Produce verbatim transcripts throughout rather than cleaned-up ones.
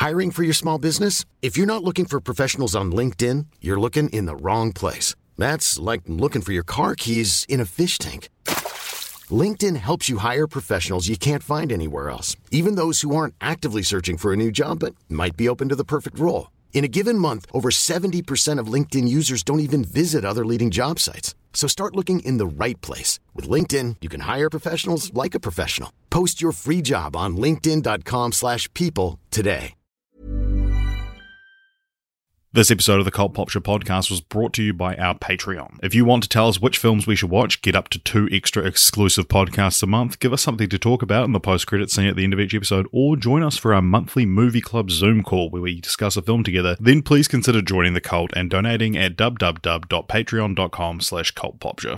Hiring for your small business? If you're not looking for professionals on LinkedIn, you're looking in the wrong place. That's like looking for your car keys in a fish tank. LinkedIn helps you hire professionals you can't find anywhere else, even those who aren't actively searching for a new job but might be open to the perfect role. In a given month, over seventy percent of LinkedIn users don't even visit other leading job sites. So start looking in the right place. With LinkedIn, you can hire professionals like a professional. Post your free job on linkedin.com slash people today. This episode of the Cult Popture podcast was brought to you by our Patreon. If you want to tell us which films we should watch, get up to two extra exclusive podcasts a month, give us something to talk about in the post-credit scene at the end of each episode, or join us for our monthly Movie Club Zoom call where we discuss a film together, then please consider joining the cult and donating at www.patreon.com slash cultpopture.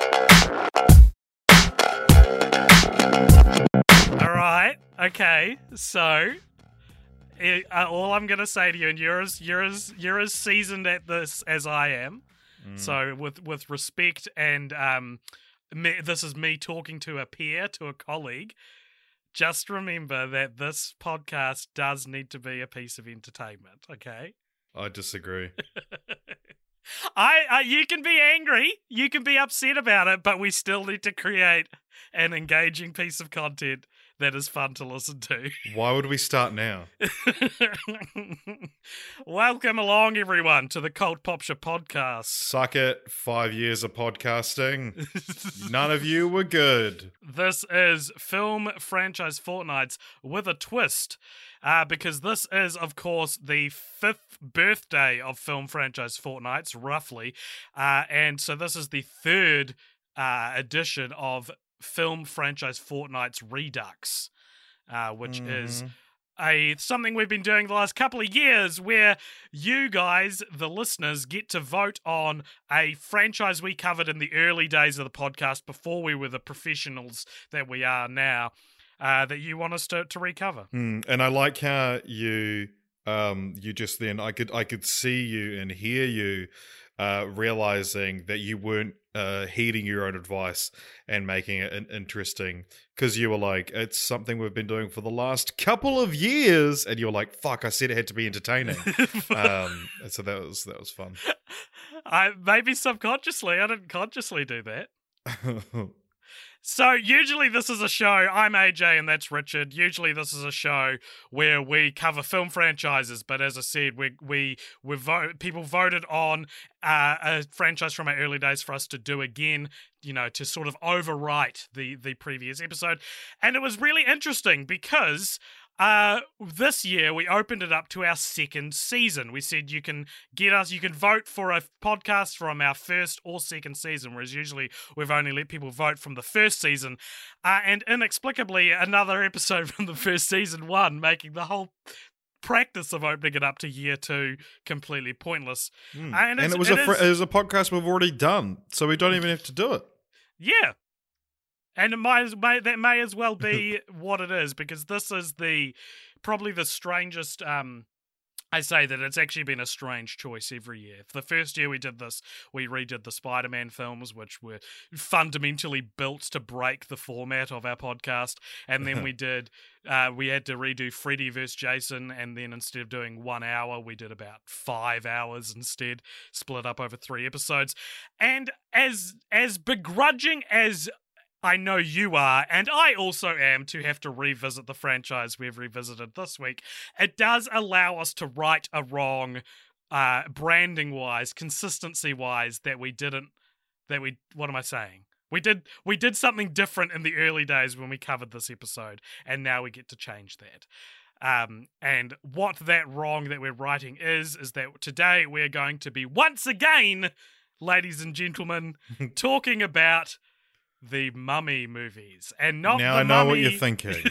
Alright, okay, so... Uh, all I'm going to say to you, and you're as you're as you're as seasoned at this as I am, mm. so with with respect, and um, me, this is me talking to a peer, to a colleague. Just remember that this podcast does need to be a piece of entertainment. Okay. I disagree. I, I you can be angry, you can be upset about it, but we still need to create an engaging piece of content that is fun to listen to. Why would we start now? Welcome along, everyone, to the Cult Popture podcast. Suck it, five years of podcasting. None of you were good. This is Film Franchise Fortnights with a twist, uh, because this is, of course, the fifth birthday of Film Franchise Fortnights, roughly, uh, and so this is the third uh, edition of Film Franchise Fortnights Redux, uh, which mm-hmm. is a something we've been doing the last couple of years, where you guys, the listeners, get to vote on a franchise we covered in the early days of the podcast before we were the professionals that we are now, uh, that you want us to, to recover. Mm, and I like how you um, you just then I could I could see you and hear you uh, realizing that you weren't Uh, heeding your own advice and making it an interesting, because you were like, it's something we've been doing for the last couple of years, and you were like, fuck, I said it had to be entertaining. um, so that was that was fun. I maybe subconsciously, I didn't consciously do that. So usually this is a show, I'm A J and that's Richard. Usually this is a show where we cover film franchises, but as I said, we we we vote, people voted on uh, a franchise from our early days for us to do again, you know, to sort of overwrite the the previous episode. And it was really interesting because Uh, this year we opened it up to our second season. We said you can get us, you can vote for a podcast from our first or second season, whereas usually we've only let people vote from the first season. Uh, and inexplicably, another episode from the first season won, making the whole practice of opening it up to year two completely pointless. Mm. Uh, and, and it was it a fr- is, it was a podcast we've already done, so we don't even have to do it. Yeah. And it might, may, that may as well be what it is, because this is the probably the strangest. Um, I say that it's actually been a strange choice every year. For the first year we did this, we redid the Spider-Man films, which were fundamentally built to break the format of our podcast. And then we did, uh, we had to redo Freddy versus Jason, and then instead of doing one hour, we did about five hours instead, split up over three episodes. And as as begrudging as I know you are, and I also am, to have to revisit the franchise we've revisited this week, it does allow us to right a wrong, uh, branding-wise, consistency-wise, that we didn't, that we, what am I saying? We did, we did something different in the early days when we covered this episode, and now we get to change that. Um, and what that wrong that we're writing is, is that today we're going to be, once again, ladies and gentlemen, talking about the Mummy movies, and not now the I know Mummy... what you're thinking.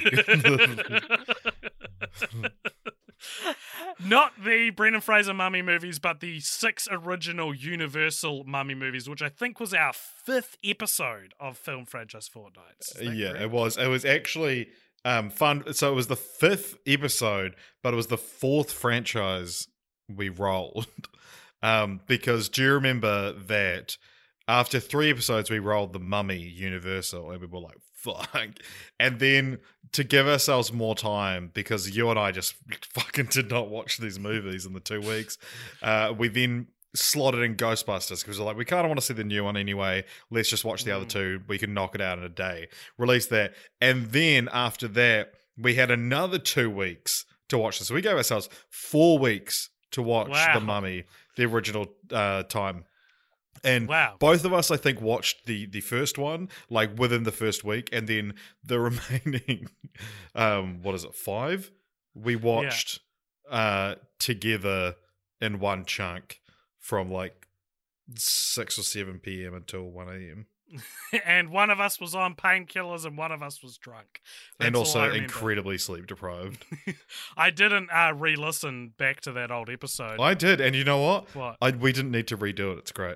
Not the Brendan Fraser Mummy movies, but the six original Universal Mummy movies, which I think was our fifth episode of Film Franchise Fortnights. Yeah, correct? it was. It was actually um, fun. So it was the fifth episode, but it was the fourth franchise we rolled. um, because do you remember that after three episodes, we rolled the Mummy Universal, and we were like, fuck. And then to give ourselves more time, because you and I just fucking did not watch these movies in the two weeks, uh, we then slotted in Ghostbusters because we're like, we kind of want to see the new one anyway. Let's just watch the mm. other two. We can knock it out in a day. Release that. And then after that, we had another two weeks to watch this. So we gave ourselves four weeks to watch wow. The Mummy, the original uh, time. And wow. both of us, I think, watched the, the first one, like, within the first week. And then the remaining, um, what is it, five? We watched yeah. uh, together in one chunk from, like, six or seven p.m. until one a.m. And one of us was on painkillers and one of us was drunk. That's and also incredibly sleep deprived. I didn't uh, re-listen back to that old episode. I did, and you know what? What? I, we didn't need to redo it. It's great.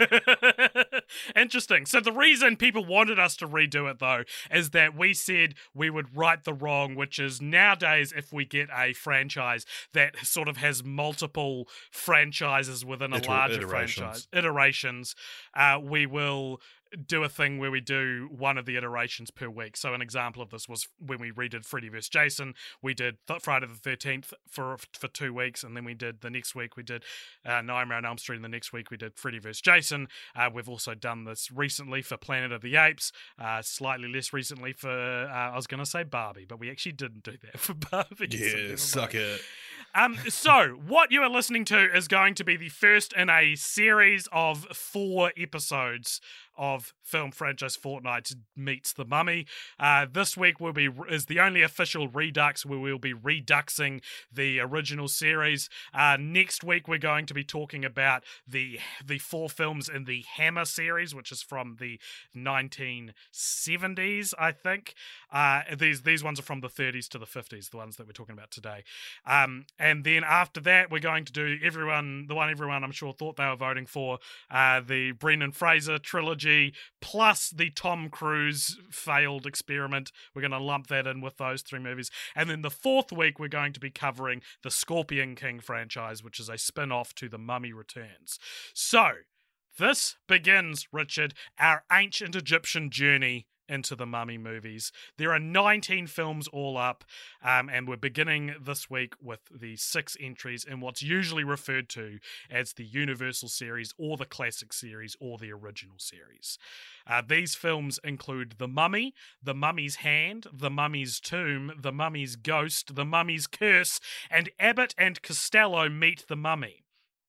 Interesting. So the reason people wanted us to redo it, though, is that we said we would right the wrong, which is nowadays if we get a franchise that sort of has multiple franchises within a Iter- larger iterations. franchise, iterations, uh, we will do a thing where we do one of the iterations per week. So an example of this was when we redid Freddy versus. Jason. We did th- Friday the thirteenth for for two weeks, and then we did the next week we did uh, Nightmare on Elm Street, and the next week we did Freddy versus. Jason. Uh, we've also done this recently for Planet of the Apes, uh, slightly less recently for, uh, I was going to say Barbie, but we actually didn't do that for Barbie. Yeah, so suck it. Um, so, what you are listening to is going to be the first in a series of four episodes of Film Franchise Fortnight Meets the Mummy. Uh, this week will be is the only official Redux where we'll be reduxing the original series. Uh, next week we're going to be talking about the the four films in the Hammer series, which is from the nineteen seventies, I think. Uh, these these ones are from the thirties to the fifties, the ones that we're talking about today. Um, and then after that, we're going to do everyone the one everyone I'm sure thought they were voting for, uh, the Brendan Fraser trilogy, plus the Tom Cruise failed experiment. We're going to lump that in with those three movies. And then the fourth week, we're going to be covering the Scorpion King franchise, which is a spin-off to The Mummy Returns. So, this begins, Richard, our ancient Egyptian journey into the Mummy movies. There are nineteen films all up, um, and we're beginning this week with the six entries in what's usually referred to as the Universal series or the Classic series or the original series. Uh, these films include The Mummy, The Mummy's Hand, The Mummy's Tomb, The Mummy's Ghost, The Mummy's Curse, and Abbott and Costello Meet the Mummy.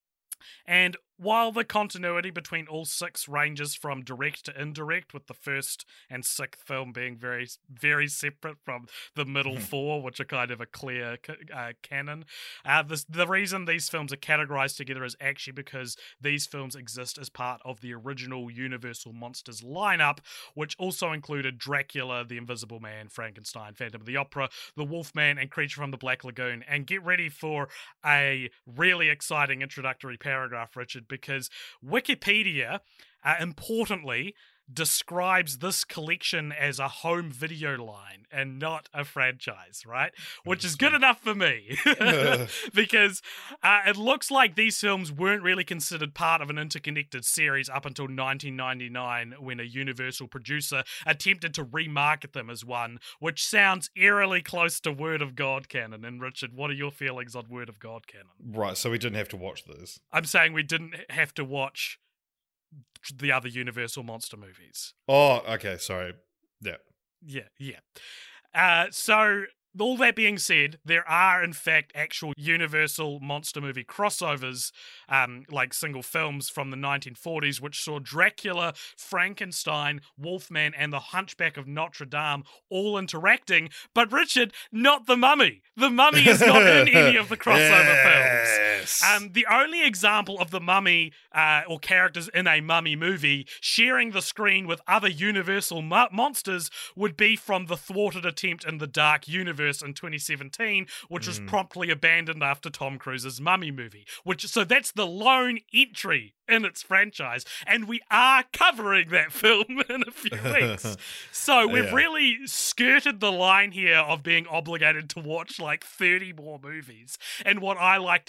And while the continuity between all six ranges from direct to indirect, with the first and sixth film being very, very separate from the middle four, which are kind of a clear uh, canon, uh, this, the reason these films are categorized together is actually because these films exist as part of the original Universal Monsters lineup, which also included Dracula, The Invisible Man, Frankenstein, Phantom of the Opera, The Wolfman, and Creature from the Black Lagoon. And get ready for a really exciting introductory paragraph, Richard, because Wikipedia, uh, importantly, describes this collection as a home video line and not a franchise, right? Which is good enough for me. Because uh, it looks like these films weren't really considered part of an interconnected series up until nineteen ninety-nine, when a Universal producer attempted to remarket them as one, which sounds eerily close to Word of God canon. And Richard, what are your feelings on Word of God canon? Right, so we didn't have to watch this. I'm saying we didn't have to watch the other Universal monster movies. Oh, okay, sorry. Yeah. Yeah, yeah. Uh, so, all that being said, there are, in fact, actual Universal monster movie crossovers, um, like single films from the nineteen forties, which saw Dracula, Frankenstein, Wolfman, and the Hunchback of Notre Dame all interacting, but Richard, not the Mummy. The Mummy is not in any of the crossover yes. films. Um, the only example of the Mummy, uh, or characters in a Mummy movie sharing the screen with other Universal mo- monsters would be from the thwarted attempt in the Dark Universe in twenty seventeen, which was mm. promptly abandoned after Tom Cruise's Mummy movie. Which so that's the lone entry in its franchise, and we are covering that film in a few weeks. So we've yeah. really skirted the line here of being obligated to watch like thirty more movies. And what I like to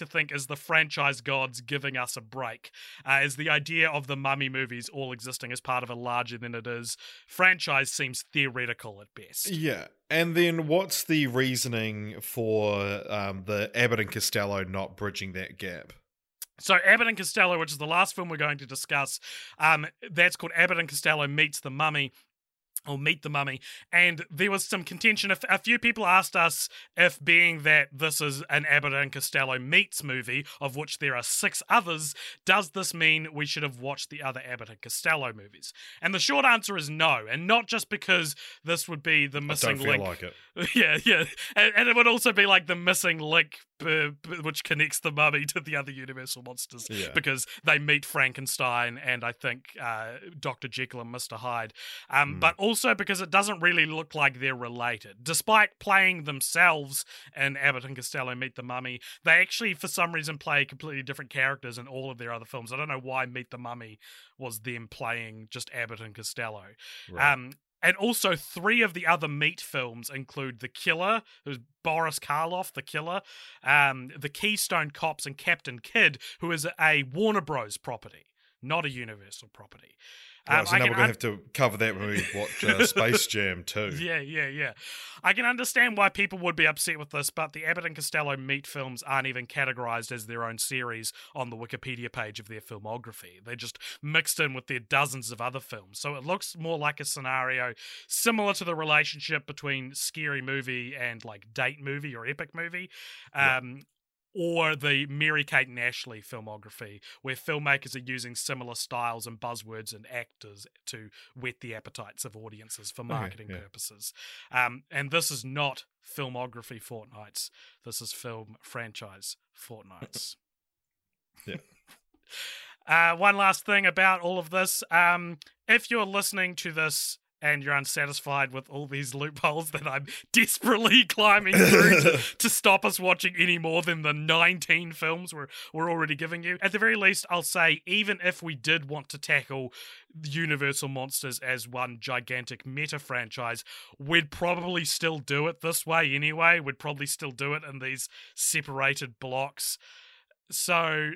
think is the franchise gods giving us a break, uh, is the idea of the Mummy movies all existing as part of a larger than it is franchise seems theoretical at best. Yeah. And then what's the reasoning for um, the Abbott and Costello not bridging that gap? So Abbott and Costello, which is the last film we're going to discuss, um, that's called Abbott and Costello Meets the Mummy. Or Meet the Mummy, and there was some contention. A few people asked us if, being that this is an Abbott and Costello Meets movie, of which there are six others, does this mean we should have watched the other Abbott and Costello movies? And the short answer is no, and not just because this would be the missing I don't feel link. like it. Yeah, yeah, and, and it would also be like the missing link uh, which connects the Mummy to the other Universal monsters, Yeah. because they meet Frankenstein and I think uh, Doctor Jekyll and Mister Hyde, um, Mm. but also because it doesn't really look like they're related. Despite playing themselves in Abbott and Costello Meet the Mummy, they actually, for some reason, play completely different characters in all of their other films. I don't know why Meet the Mummy was them playing just Abbott and Costello. Right. Um, and also, three of the other Meat films include The Killer, who's Boris Karloff, The Killer, um, The Keystone Cops, and Captain Kidd, who is a Warner Bros. Property, not a Universal property. Right, Um, so I now can we're going to un- have to cover that when we watch uh, Space Jam too. Yeah, yeah, yeah. I can understand why people would be upset with this, but the Abbott and Costello Meat films aren't even categorized as their own series on the Wikipedia page of their filmography. They're just mixed in with their dozens of other films. So it looks more like a scenario similar to the relationship between Scary Movie and like Date Movie or Epic Movie. Um, Or the Mary-Kate and Ashley filmography, where filmmakers are using similar styles and buzzwords and actors to whet the appetites of audiences for marketing yeah. purposes. Um, and this is not filmography fortnights. This is film franchise fortnights. Yeah. Uh, one last thing about all of this. Um, if you're listening to this and you're unsatisfied with all these loopholes that I'm desperately climbing through to, to stop us watching any more than the nineteen films we're, we're already giving you, at the very least, I'll say, even if we did want to tackle Universal Monsters as one gigantic meta franchise, we'd probably still do it this way anyway. We'd probably still do it in these separated blocks. So,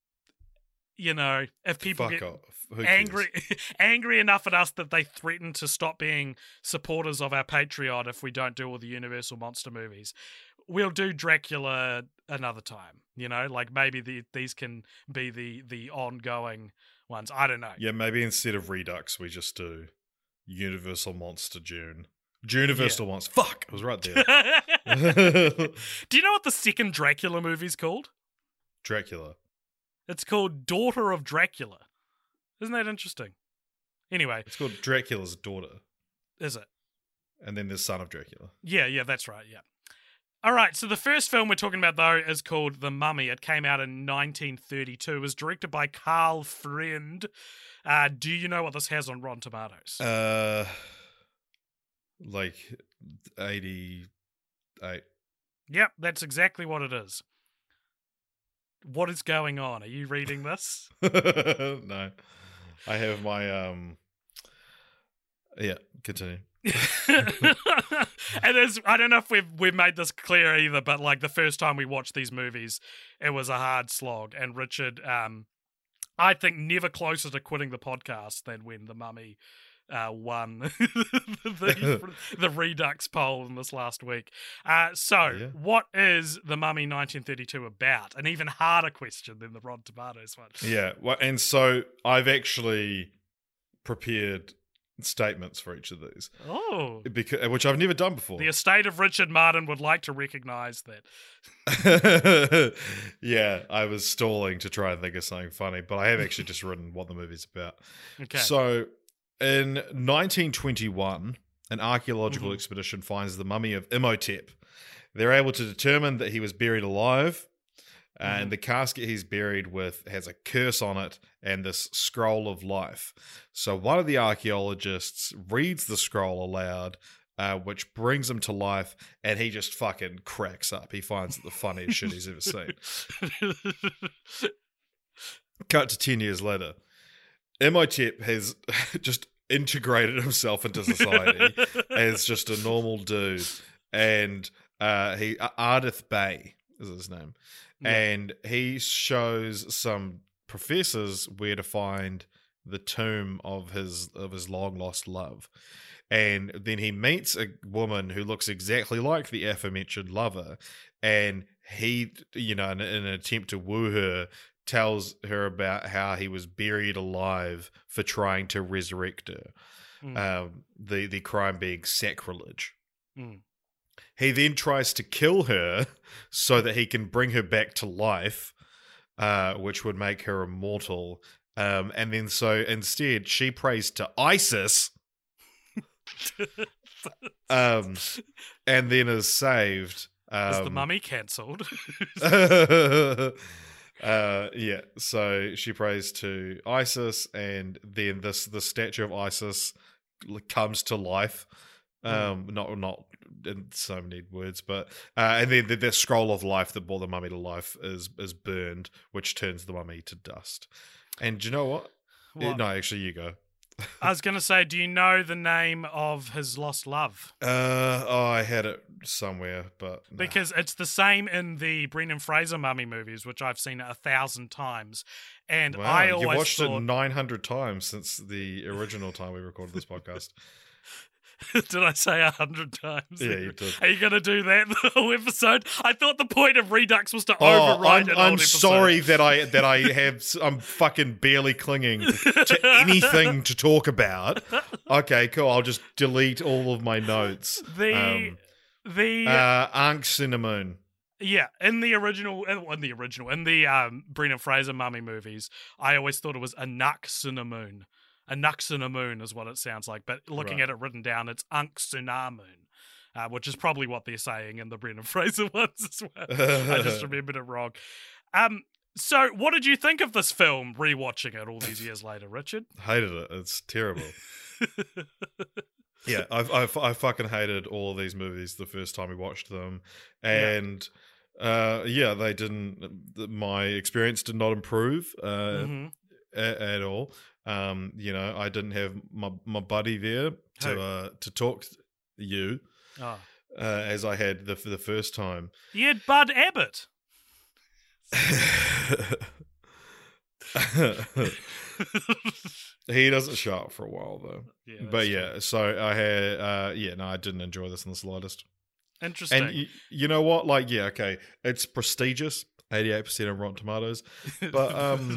you know, if people Fuck get off. Who angry cares? angry enough at us that they threaten to stop being supporters of our Patreon if we don't do all the Universal Monster movies, we'll do Dracula another time. You know, like maybe the, these can be the the ongoing ones. I don't know. Yeah, maybe instead of Redux, we just do Universal Monster June. Universal Monster. Fuck! I was right there. Do you know what the second Dracula movie's called? Dracula. It's called Daughter of Dracula. Isn't that interesting? Anyway. It's called Dracula's Daughter. Is it? And then there's Son of Dracula. Yeah, yeah, that's right, yeah. All right, so the first film we're talking about, though, is called The Mummy. It came out in nineteen thirty-two. It was directed by Carl Friend. Uh, do you know what this has on Rotten Tomatoes? Uh, like eighty-eight. Yep, that's exactly what it is. What is going on? Are you reading this? No. I have my, um... Yeah, continue. And there's, I don't know if we've we've made this clear either, but like the first time we watched these movies, it was a hard slog. And Richard, um, I think, never closer to quitting the podcast than when The Mummy uh, won the, the Redux poll in this last week. Uh, so, Yeah. what is The Mummy nineteen thirty-two about? An even harder question than the Rotten Tomatoes one. Yeah, well, and so I've actually prepared statements for each of these, Oh. because which I've never done before. The estate of Richard Martin would like to recognise that. Yeah, I was stalling to try and think of something funny, but I have actually just written what the movie's about. Okay. So, in nineteen twenty-one, an archaeological Mhm. expedition finds the mummy of Imhotep. They're able to determine that he was buried alive, and Mhm. the casket he's buried with has a curse on it and this scroll of life. So one of the archaeologists reads the scroll aloud, uh, which brings him to life, and he just fucking cracks up. He finds it the funniest shit he's ever seen. Cut to ten years later. Imhotep has just integrated himself into society as just a normal dude, and uh, he Ardith Bay is his name. Yeah. And he shows some professors where to find the tomb of his of his long lost love. And then he meets a woman who looks exactly like the aforementioned lover, and he, you know, in, in an attempt to woo her, tells her about how he was buried alive for trying to resurrect her. Mm. Um, the the crime being sacrilege. Mm. He then tries to kill her so that he can bring her back to life, uh, which would make her immortal. Um, and then so instead, she prays to Isis, um, and then is saved. Um, Is the mummy cancelled? uh, yeah, so she prays to Isis, and then this the statue of Isis comes to life. Um, mm. not not in so many words, but uh, and then the, the scroll of life that brought the mummy to life is is burned, which turns the mummy to dust. And do you know what? What? No, actually, you go. I was going to say, do you know the name of his lost love? Uh, oh, I had it somewhere, but no. Because it's the same in the Brendan Fraser mummy movies, which I've seen a thousand times. And Wow, I always you watched thought... it nine hundred times since the original time we recorded this podcast. Did I say a hundred times? Yeah, you did. Are you going to do that the whole episode? I thought the point of Redux was to oh, override I'm, an I'm old episode. sorry that I that I have. I'm fucking barely clinging to anything to talk about. Okay, cool. I'll just delete all of my notes. The um, the uh, Ankh Cinnamon. Yeah, in the original, in the original, in the um, Brendan Fraser mummy movies, I always thought it was Ankh Cinnamon. Ankh Cinnamon is what it sounds like, but looking Right. at it written down, it's Ankh Cinnamon, uh, which is probably what they're saying in the Brendan Fraser ones as well. I just remembered it wrong. Um, so, what did you think of this film, rewatching it all these years later, Richard? Hated it. It's terrible. Yeah, I, I, I fucking hated all of these movies the first time we watched them, and yeah, uh, yeah they didn't. My experience did not improve uh, mm-hmm. a, at all. Um, you know, I didn't have my my buddy there to uh, to talk to you Oh. uh, as I had the for the first time. You had Bud Abbott. He doesn't show up for a while though. Yeah, but yeah, true. so I had uh, yeah, no, I didn't enjoy this in the slightest. Interesting. And y- you know what? Like, yeah, okay, it's prestigious, eighty-eight percent on Rotten Tomatoes, but um.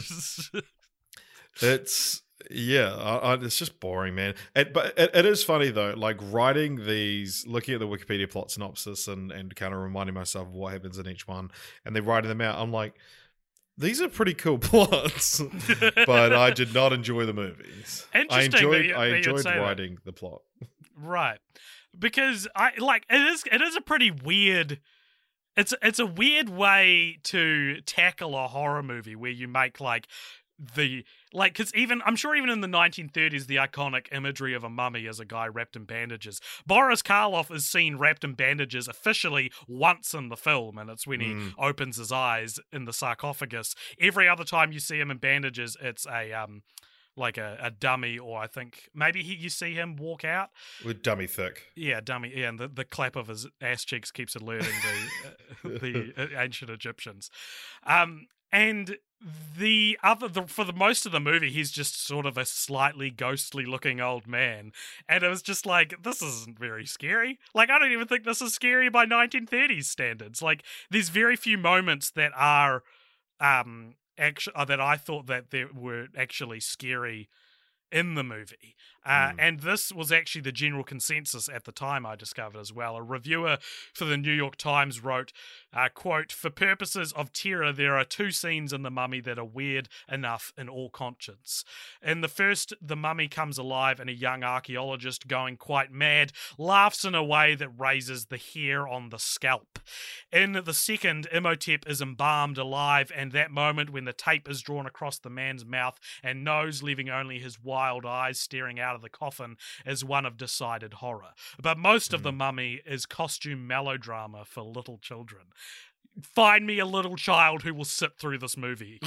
It's yeah, I, I, it's just boring, man. It, but it, it is funny though, like writing these, looking at the Wikipedia plot synopsis and, and kind of reminding myself of what happens in each one, and then writing them out. I'm like, these are pretty cool plots, but I did not enjoy the movies. I Interesting that enjoyed you- I that you'd enjoyed say that. writing the plot. Right. Because I like it is it is a pretty weird it's it's a weird way to tackle a horror movie where you make like the like because even I'm sure even in the nineteen thirties the iconic imagery of a mummy as a guy wrapped in bandages. Boris Karloff is seen wrapped in bandages officially once in the film, and it's when he Mm. opens his eyes in the sarcophagus. Every other time you see him in bandages, it's a um like a, a dummy, or I think maybe he, you see him walk out. With dummy thick. Yeah, dummy. Yeah, and the, the clap of his ass cheeks keeps alerting the uh, the uh, ancient Egyptians. Um, and the other, the, for the most of the movie, he's just sort of a slightly ghostly-looking old man, and it was just like, this isn't very scary. Like, I don't even think this is scary by nineteen thirties standards. Like, there's very few moments that are, um, actually uh, that I thought that they were actually scary in the movie. Uh, Mm. And this was actually the general consensus at the time, I discovered as well. A reviewer for the New York Times wrote, uh, quote, "For purposes of terror, there are two scenes in The Mummy that are weird enough in all conscience. In the first, the mummy comes alive and a young archaeologist, going quite mad, laughs in a way that raises the hair on the scalp. In the second, Imhotep is embalmed alive, and that moment when the tape is drawn across the man's mouth and nose, leaving only his wild eyes staring out of the coffin, is one of decided horror. But most of The Mummy is costume melodrama for little children. Find me a little child who will sit through this movie."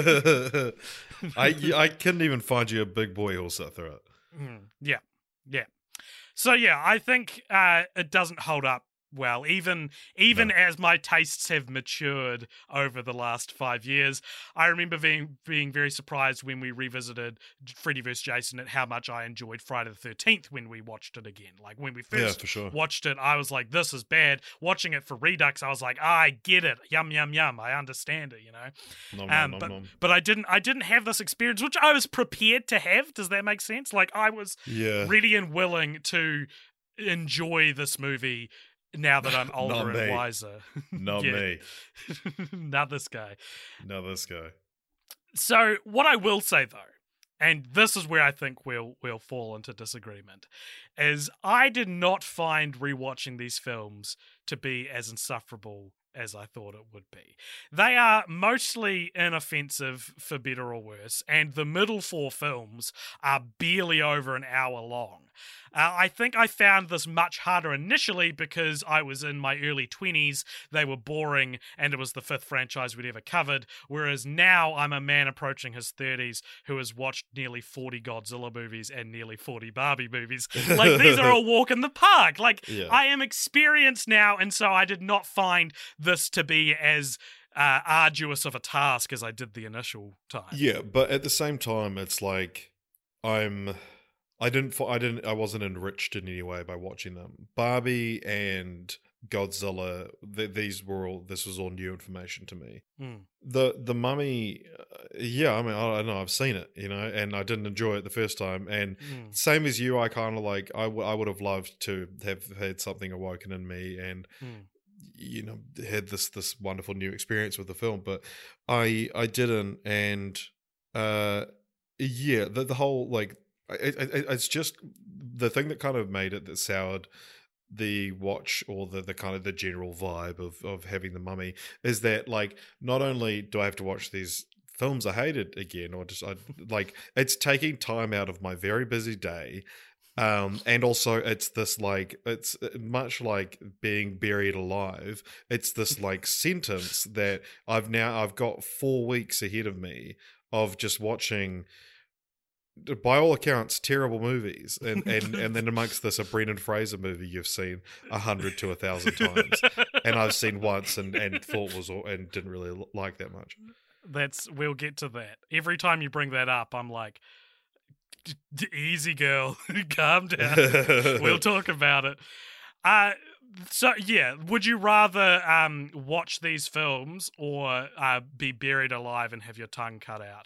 I I couldn't even find you a big boy who'll sit through it. Mm, yeah, yeah. So yeah, I think uh, it doesn't hold up well, even even no. as my tastes have matured over the last five years, I remember being being very surprised when we revisited Freddy versus. Jason at how much I enjoyed Friday the thirteenth when we watched it again. Like when we first yeah, for sure. watched it, I was like, "This is bad." Watching it for Redux, I was like, ah, "I get it. Yum yum yum. I understand it." You know, nom, um, nom, but nom. but I didn't I didn't have this experience, which I was prepared to have. Does that make sense? Like I was yeah. ready and willing to enjoy this movie. Now that I'm older and wiser. Not me. Not this guy. Not this guy. So, what I will say, though, and this is where I think we'll we'll fall into disagreement, is I did not find rewatching these films to be as insufferable as I thought it would be. They are mostly inoffensive, for better or worse, and the middle four films are barely over an hour long. Uh, I think I found this much harder initially because I was in my early twenties, they were boring, and it was the fifth franchise we'd ever covered, whereas now I'm a man approaching his thirties who has watched nearly forty Godzilla movies and nearly forty Barbie movies. Like, these are a walk in the park. Like, yeah. I am experienced now, and so I did not find this to be as uh, arduous of a task as I did the initial time. Yeah, but at the same time, it's like, I'm... I didn't. I didn't. I wasn't enriched in any way by watching them. Barbie and Godzilla. Th- these were all. This was all new information to me. Mm. The the Mummy. Uh, yeah, I mean, I don't know. I've seen it, you know, and I didn't enjoy it the first time. And mm. same as you, I kind of like. I, w- I would have loved to have had something awoken in me and. Mm. You know, had this this wonderful new experience with the film, but I I didn't, and uh, yeah, the the whole like. It, it, it's just the thing that kind of made it that soured the watch or the, the kind of the general vibe of, of having the Mummy is that like not only do I have to watch these films I hated again or just I like it's taking time out of my very busy day, um, and also it's this like it's much like being buried alive. It's this like sentence that I've now I've got four weeks ahead of me of just watching. By all accounts, terrible movies, and, and, and then amongst this, a Brendan Fraser movie you've seen a hundred to a thousand times, and I've seen once and, and thought was and didn't really like that much. That's we'll get to that. Every time you bring that up, I'm like, easy girl, calm down. We'll talk about it. Uh so yeah, would you rather um watch these films or uh, be buried alive and have your tongue cut out?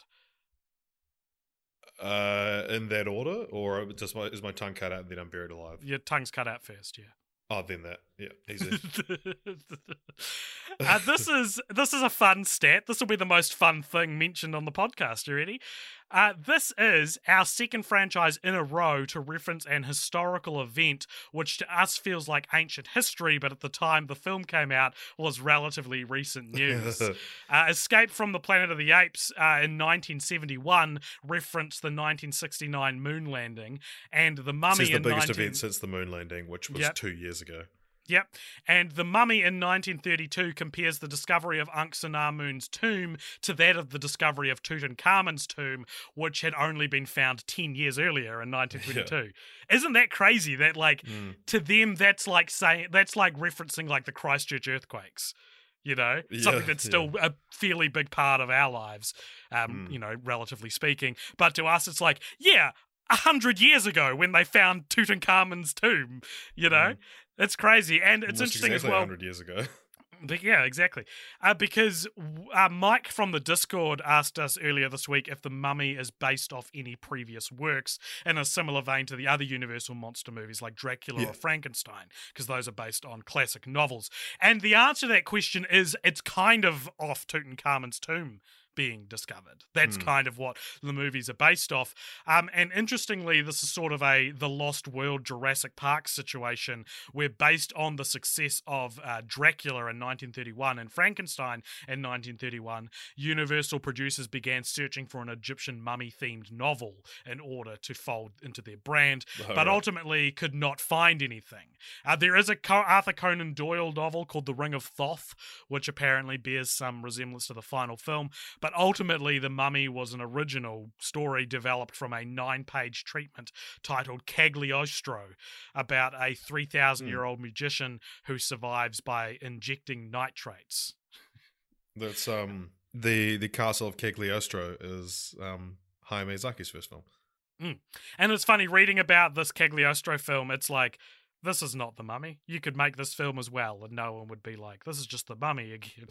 Uh, in that order, or just my, is my tongue cut out and then I'm buried alive? Your tongue's cut out first, yeah. Oh, then that, yeah, easy. uh, this is this is a fun stat. This will be the most fun thing mentioned on the podcast. You ready? Uh, this is our second franchise in a row to reference an historical event, which to us feels like ancient history, but at the time the film came out was relatively recent news. uh, Escape from the Planet of the Apes uh, in nineteen seventy-one referenced the nineteen sixty-nine moon landing, and The Mummy this is the in biggest nineteen... event since the moon landing, which was yep. two years ago. Yep, and The Mummy in nineteen thirty-two compares the discovery of Ankh-Senamun's tomb to that of the discovery of Tutankhamun's tomb, which had only been found ten years earlier in nineteen twenty-two. Yeah. Isn't that crazy that, like, mm. to them, that's like saying, that's like referencing, like, the Christchurch earthquakes, you know? Yeah, Something that's still yeah. a fairly big part of our lives, um, mm. you know, relatively speaking. But to us, it's like, yeah, a hundred years ago when they found Tutankhamun's tomb, you know? Mm. It's crazy, and it's Almost interesting exactly as well. one hundred years ago. But yeah, exactly. Uh, because uh, Mike from the Discord asked us earlier this week if The Mummy is based off any previous works in a similar vein to the other Universal monster movies like Dracula yeah. or Frankenstein, because those are based on classic novels. And the answer to that question is it's kind of off Tutankhamun's tomb being discovered. That's mm. kind of what the movies are based off. Um, and interestingly, this is sort of a The Lost World Jurassic Park situation where based on the success of uh, Dracula in nineteen thirty-one and Frankenstein in nineteen thirty-one, Universal producers began searching for an Egyptian mummy-themed novel in order to fold into their brand, oh, but right. ultimately could not find anything. Uh, there is a Co- Arthur Conan Doyle novel called The Ring of Thoth, which apparently bears some resemblance to the final film, but ultimately The Mummy was an original story developed from a nine-page treatment titled Cagliostro, about a three thousand year old magician who survives by injecting nitrates. That's um the the Castle of Cagliostro is um Hayao Miyazaki's first film. Mm. And it's funny reading about this Cagliostro film. It's like, this is not The Mummy. You could make this film as well, and no one would be like, this is just The Mummy again.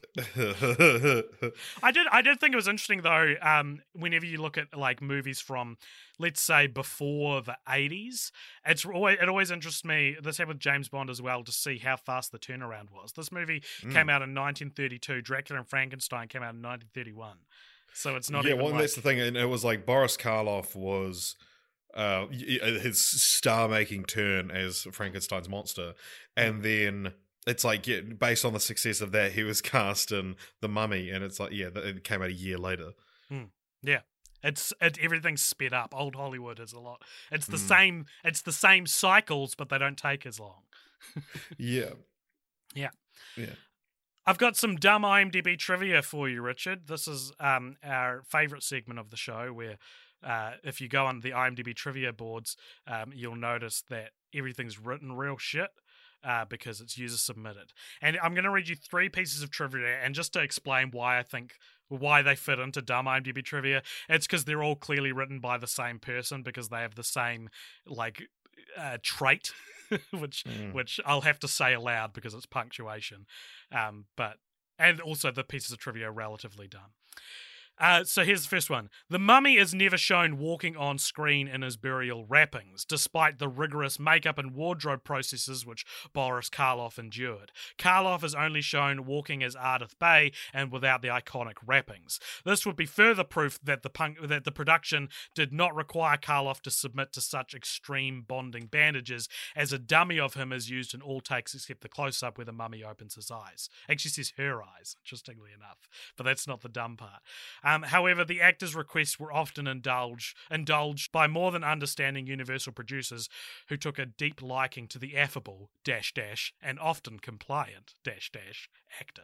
I did I did think it was interesting, though, um, whenever you look at like movies from, let's say, before the eighties, it's always, it always interests me, this happened with James Bond as well, to see how fast the turnaround was. This movie mm. came out in nineteen thirty-two. Dracula and Frankenstein came out in nineteen thirty-one. So it's not yeah, even well, like... that's the thing. And it was like Boris Karloff was... Uh, his star-making turn as Frankenstein's monster, and then it's like, yeah, based on the success of that, he was cast in The Mummy, and it's like, yeah, it came out a year later. Mm. Yeah, it's it, everything's sped up. Old Hollywood is a lot. It's the mm. same. It's the same cycles, but they don't take as long. yeah, yeah, yeah. I've got some dumb IMDb trivia for you, Richard. This is um our favorite segment of the show, where. Uh, if you go on the IMDb trivia boards, um, you'll notice that everything's written real shit uh, because it's user submitted. And I'm going to read you three pieces of trivia, and just to explain why I think why they fit into dumb IMDb trivia, it's because they're all clearly written by the same person because they have the same like uh, trait, which mm. which I'll have to say aloud because it's punctuation. Um, but and also the pieces of trivia are relatively dumb. Uh, so here's the first one. The Mummy is never shown walking on screen in his burial wrappings, despite the rigorous makeup and wardrobe processes which Boris Karloff endured. Karloff is only shown walking as Ardith Bay and without the iconic wrappings. This would be further proof that the punk- that the production did not require Karloff to submit to such extreme bonding bandages, as a dummy of him is used in all takes except the close-up where the Mummy opens his eyes. Actually says her eyes, interestingly enough, but that's not the dumb part. Um, however, the actors' requests were often indulged, indulged by more than understanding Universal producers who took a deep liking to the affable, dash dash, and often compliant, dash dash, actor.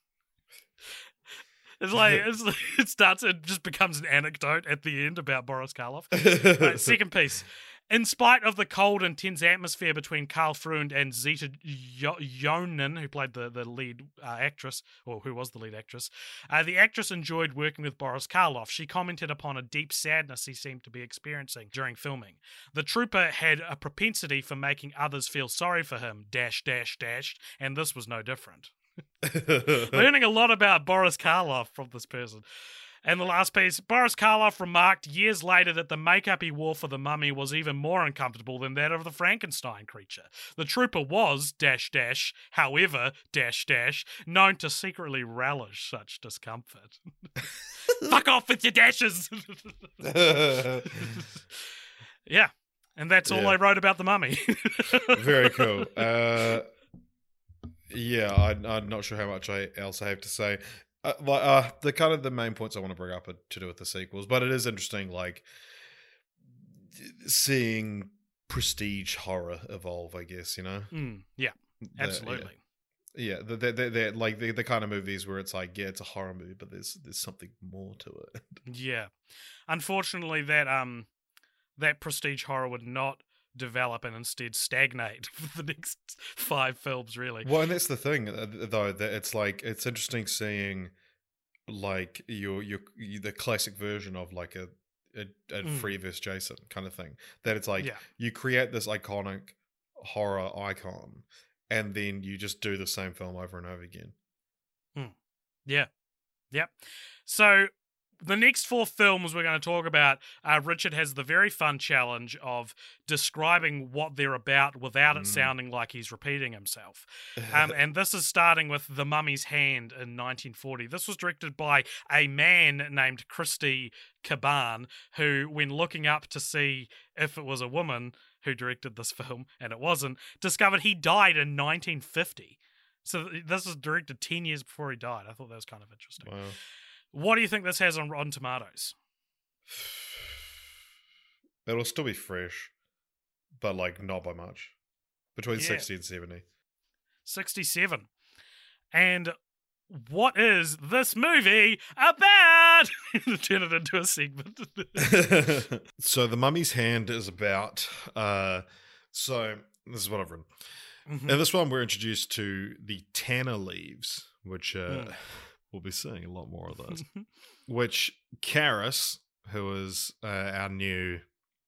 It's like, it's, it starts, it just becomes an anecdote at the end about Boris Karloff. Right, second piece. In spite of the cold and tense atmosphere between Karl Freund and Zita Jonen, who played the, the lead uh, actress, or who was the lead actress, uh, the actress enjoyed working with Boris Karloff. She commented upon a deep sadness he seemed to be experiencing during filming. The trooper had a propensity for making others feel sorry for him, dash, dash, dash, and this was no different. Learning a lot about Boris Karloff from this person. And the last piece, Boris Karloff remarked years later that the makeup he wore for the Mummy was even more uncomfortable than that of the Frankenstein creature. The trooper was, dash dash, however, dash dash, known to secretly relish such discomfort. Fuck off with your dashes! Yeah, and that's all yeah. I wrote about the Mummy. Very cool. Uh, yeah, I, I'm not sure how much I else I have to say. Uh, like uh, the kind of the main points I want to bring up are to do with the sequels, but it is interesting, like seeing prestige horror evolve. I guess you know. Mm, yeah, absolutely. The, yeah, yeah, the, the, the, the, like the the kind of movies where it's like, yeah, it's a horror movie, but there's there's something more to it. Yeah, unfortunately, that um that prestige horror would not develop and instead stagnate for the next five films, really. Well, and that's the thing, though, that it's like it's interesting seeing like your your the classic version of like a a, a mm. Freddy versus Jason kind of thing. That it's like yeah. you create this iconic horror icon, and then you just do the same film over and over again. Mm. Yeah, yeah. So the next four films we're going to talk about, uh, Richard has the very fun challenge of describing what they're about without it mm. sounding like he's repeating himself. Um, and this is starting with The Mummy's Hand in nineteen forty. This was directed by a man named Christy Caban, who, when looking up to see if it was a woman who directed this film, and it wasn't, discovered he died in nineteen fifty. So this was directed ten years before he died. I thought that was kind of interesting. Wow. What do you think this has on Rotten Tomatoes? It'll still be fresh, but like not by much. Between yeah. sixty and seventy. sixty-seven. And what is this movie about? Turn it into a segment. So The Mummy's Hand is about, uh, so this is what I've written. Mm-hmm. In this one, we're introduced to the Tanner leaves, which uh, Mm. we'll be seeing a lot more of those, which Karis, who is uh, our new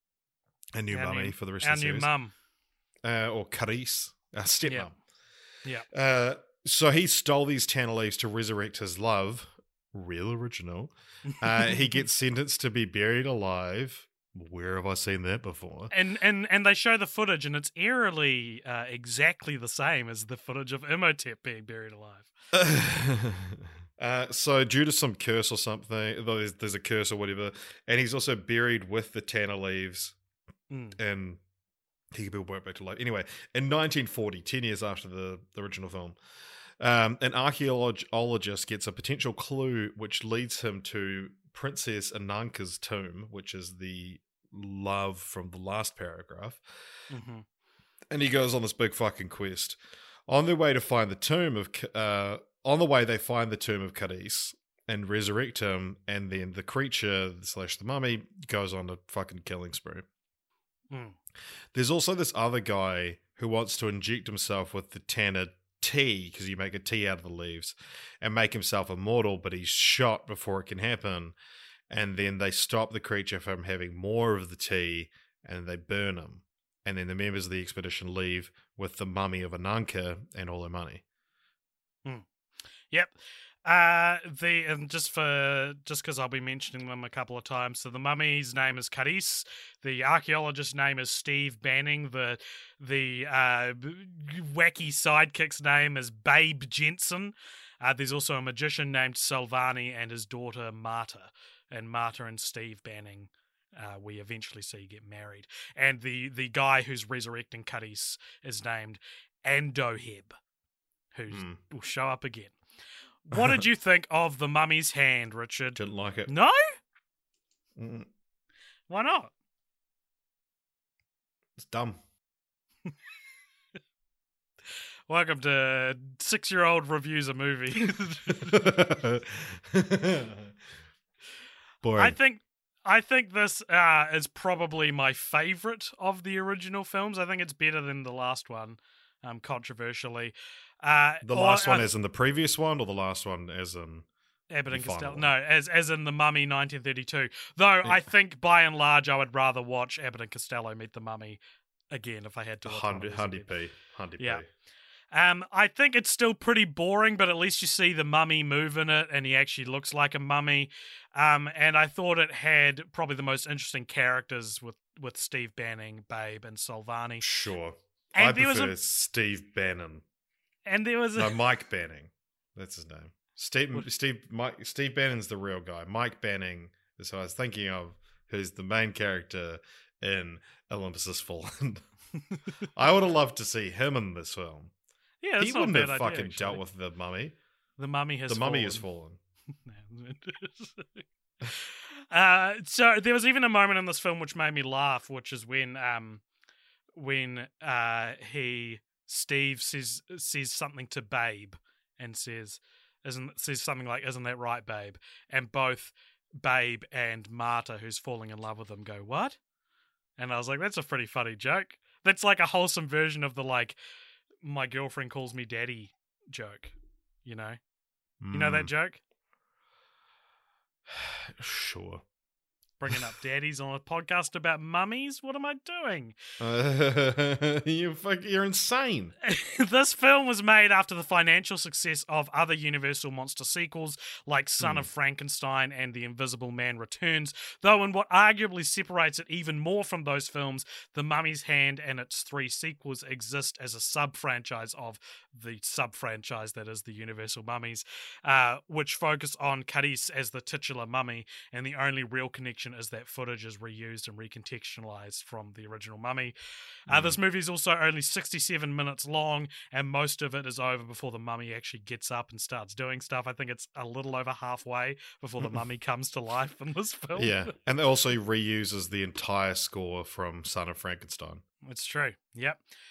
our new Our mummy new- for the rest Our of the new series, mum. uh, or Caris, our stepmom. Yeah. Uh, so he stole these Tanner leaves to resurrect his love. Real original. Uh, he gets sentenced to be buried alive. Where have I seen that before? And and and they show the footage, and it's eerily uh, exactly the same as the footage of Imhotep being buried alive. uh, so due to some curse or something, though there's, there's a curse or whatever, and he's also buried with the Tanner leaves, Mm. and he can be brought back to life. Anyway, in nineteen forty, ten years after the, the original film, um, an archaeologist gets a potential clue which leads him to Princess Ananka's tomb, which is the love from the last paragraph. Mm-hmm. And he goes on this big fucking quest. On their way to find the tomb of, uh, on the way they find the tomb of Caris and resurrect him, and then the creature slash the mummy goes on a fucking killing spree. Mm. There's also this other guy who wants to inject himself with the Tanner tea, because you make a tea out of the leaves, and make himself immortal, but he's shot before it can happen. And then they stop the creature from having more of the tea, and they burn him. And then the members of the expedition leave with the mummy of Ananka and all her money. Mm. Yep. Uh, the and just for just because I'll be mentioning them a couple of times. So the mummy's name is Caris. The archaeologist's name is Steve Banning. The the uh, wacky sidekick's name is Babe Jensen. Uh, there's also a magician named Salvani and his daughter Marta. And Marta and Steve Banning, uh, we eventually see get married. And the the guy who's resurrecting Caris is named Andoheb, who Mm. will show up again. What did you think of The Mummy's Hand, Richard? Didn't like it. No? Mm, Why not? it's dumb. Welcome to Six-Year-Old Reviews a Movie. Boring. I think I think this uh, is probably my favourite of the original films. I think it's better than the last one, um, controversially. Uh, the or, last one uh, as in the previous one, or the last one as in... Abbott and the final Costello. one? No, as as in The Mummy nineteen thirty-two. Though I think by and large I would rather watch Abbott and Costello meet the Mummy again if I had to watch one of these Hundy again. P. Hundy Yeah. P. Um, I think it's still pretty boring, but at least you see the mummy move in it, and he actually looks like a mummy. Um, and I thought it had probably the most interesting characters with, with Steve Banning, Babe, and Salvani. Sure. And I there was prefer a- Steve Bannon. And there was a, No, Mike Banning. That's his name. Steve Steve Mike Steve Bannon's the real guy. Mike Banning is who I was thinking of, who's the main character in Olympus Has Fallen. I would have loved to see him in this film. yeah, that's He not a wouldn't bad have idea, fucking actually. dealt with the mummy. The mummy has The mummy fallen. has fallen. uh, so there was even a moment in this film which made me laugh, which is when um when uh he Steve says says something to Babe and says isn't says something like isn't that right, Babe? And both Babe and Marta, who's falling in love with him, go, what? And I was like, that's a pretty funny joke. That's like a wholesome version of the like my girlfriend calls me daddy joke, you know? You know that Mm, joke? Sure. Bringing up daddies on a podcast about mummies? What am I doing? Uh, you fuck, you're insane. This film was made after the financial success of other Universal monster sequels like Son Hmm. of Frankenstein and The Invisible Man Returns, though in what arguably separates it even more from those films, The Mummy's Hand and its three sequels exist as a sub-franchise of the sub-franchise that is the Universal Mummies, uh, which focus on Caris as the titular mummy, and the only real connection is that footage is reused and recontextualized from the original Mummy. Uh, Mm. This movie is also only sixty-seven minutes long, and most of it is over before the mummy actually gets up and starts doing stuff. I think it's a little over halfway before the mummy comes to life in this film. Yeah, and it also reuses the entire score from Son of Frankenstein. It's true. Yep.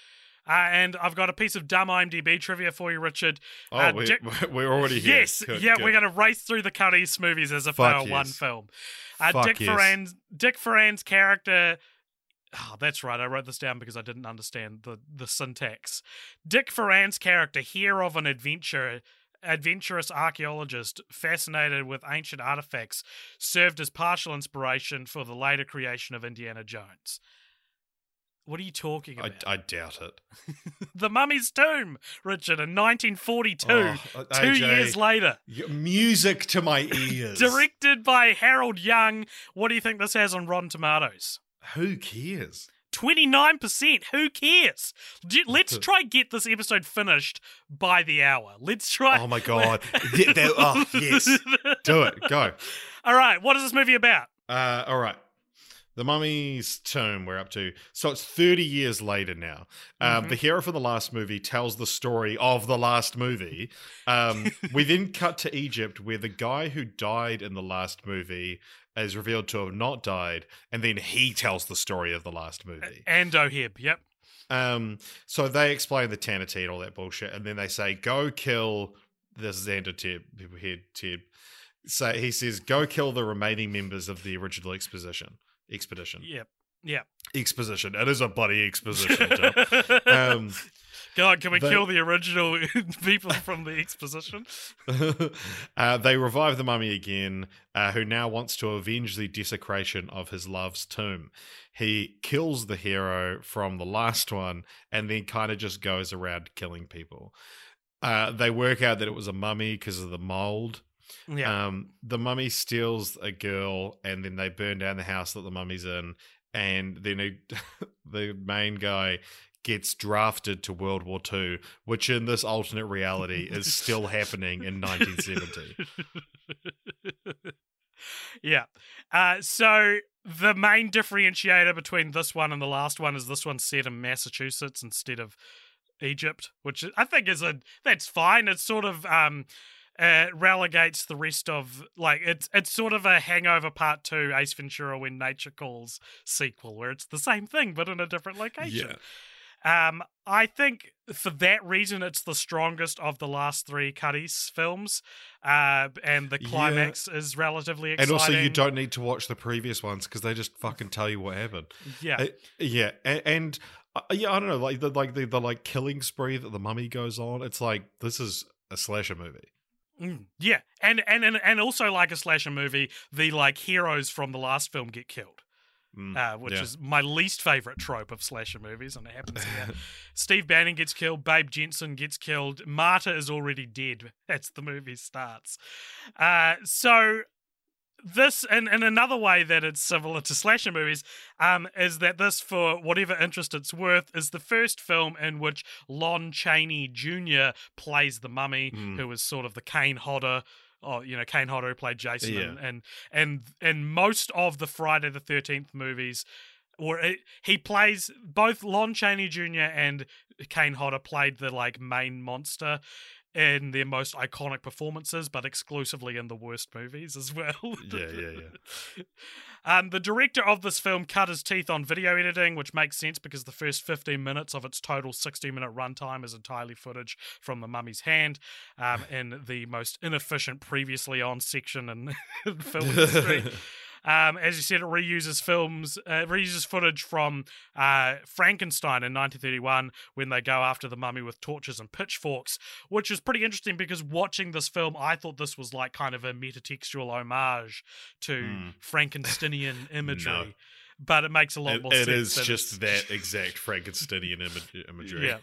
Uh, and I've got a piece of dumb IMDb trivia for you, Richard. Oh, uh, we're, Dick- we're already here. Yes, Good, yeah, good. we're going to race through the Cuddies movies as if they Fuck were one yes. film. Uh, Fuck Dick yes. Ferran's Dick Ferran's character. Oh, that's right. I wrote this down because I didn't understand the, the syntax. Dick Ferran's character, hero of an adventure, adventurous archaeologist fascinated with ancient artifacts, served as partial inspiration for the later creation of Indiana Jones. What are you talking about? I, I doubt it. The Mummy's Tomb, Richard, in nineteen forty-two, Oh, two A J, years later. Music to my ears. Directed by Harold Young. What do you think this has on Rotten Tomatoes? Who cares? twenty-nine percent. Who cares? J- Let's try get this episode finished by the hour. Let's try. Oh my god. Yeah, that- oh, yes. Do it. Go. All right. What is this movie about? Uh, all right. The Mummy's Tomb, we're up to. So it's thirty years later now. Um, Mhm. The hero from the last movie tells the story of the last movie. Um, we then cut to Egypt, where the guy who died in the last movie is revealed to have not died, and then he tells the story of the last movie. Ando Heb. Yep. Um, so they explain the Tanity and all that bullshit, and then they say, go kill this Xander Teb, head Teb. So he says, go kill the remaining members of the original exposition. Expedition. Yep. Yep. Exposition. It is a bloody exposition. Joe. um, God, can we they- kill the original people from the exposition? uh, they revive the mummy again, uh, who now wants to avenge the desecration of his love's tomb. He kills the hero from the last one and then kind of just goes around killing people. Uh, they work out that it was a mummy because of the mold. Yeah. Um, the mummy steals a girl, and then they burn down the house that the mummy's in, and then he, the main guy gets drafted to World War Two, which in this alternate reality is still happening in nineteen seventy. Yeah. Uh, so the main differentiator between this one and the last one is this one's set in Massachusetts instead of Egypt, which I think is a that's fine. It's sort of um uh, relegates the rest of like it's it's sort of a Hangover Part Two, Ace Ventura: When Nature Calls sequel, where it's the same thing but in a different location. Yeah. Um, I think for that reason, it's the strongest of the last three Cuddies films, uh, and the climax yeah. is relatively exciting. And also, you don't need to watch the previous ones because they just fucking tell you what happened. Yeah, uh, yeah, and, and uh, yeah, I don't know, like the like the, the like killing spree that the mummy goes on. It's like this is a slasher movie. Mm, yeah, and, and and and also like a slasher movie, the like heroes from the last film get killed. Mm, uh, which yeah. is my least favorite trope of slasher movies, and it happens here. Steve Bannon gets killed, Babe Jensen gets killed, Marta is already dead. That's the movie starts. Uh, so this, and in another way that it's similar to slasher movies, um, is that this, for whatever interest it's worth, is the first film in which Lon Chaney Junior plays the mummy, Mm. who is sort of the Kane Hodder. Oh, you know, Kane Hodder who played Jason, Yeah. and, and and and most of the Friday the thirteenth movies, or it, he plays both Lon Chaney Junior and Kane Hodder played the like main monster in their most iconic performances, but exclusively in the worst movies as well. Yeah, yeah, yeah. Um, the director of this film cut his teeth on video editing, which makes sense because the first fifteen minutes of its total sixty-minute runtime is entirely footage from the mummy's hand, um, in the most inefficient previously on section in, in film history. Um, as you said, it reuses films, uh, reuses footage from uh, Frankenstein in nineteen thirty-one when they go after the mummy with torches and pitchforks, which is pretty interesting because watching this film, I thought this was like kind of a metatextual homage to Mm. Frankensteinian imagery. No. But it makes a lot It, more it sense. is that just it's- that exact Frankensteinian image, imagery. Yeah.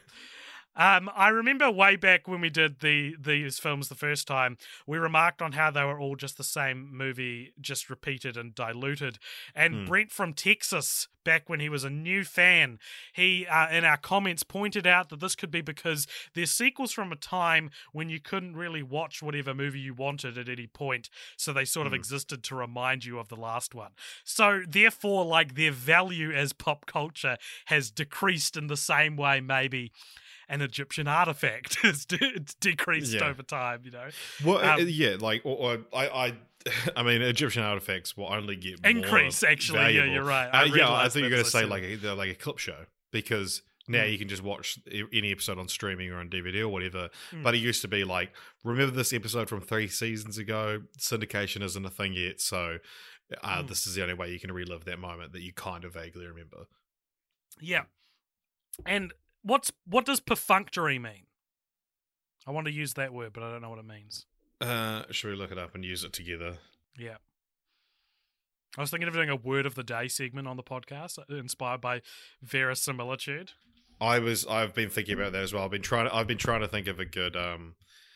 Um, I remember way back when we did the these films the first time, we remarked on how they were all just the same movie, just repeated and diluted. And Hmm. Brent from Texas, back when he was a new fan, he, uh, in our comments, pointed out that this could be because they're sequels from a time when you couldn't really watch whatever movie you wanted at any point, so they sort of Hmm. existed to remind you of the last one. So, therefore, like, their value as pop culture has decreased in the same way, maybe, an Egyptian artifact has de- decreased Yeah. over time, you know. Well, Um, uh, yeah, like, or, or I, I, I mean, Egyptian artifacts will only get Increase, more actually. Yeah, valuable. you're right. Uh, I yeah, I realised think you're that going as to I say said like a, like a clip show because Now Mm. you can just watch e- any episode on streaming or on D V D or whatever. Mm. But it used to be like, remember this episode from three seasons ago? Syndication isn't a thing yet, so uh, Mm. this is the only way you can relive that moment that you kind of vaguely remember. Yeah. And what's what does perfunctory mean? I want to use that word, but I don't know what it means. Uh, should we look it up and use it together? Yeah. I was thinking of doing a word of the day segment on the podcast, inspired by verisimilitude. I was. I've been thinking about that as well. I've been trying. I've been trying to think of a good, um,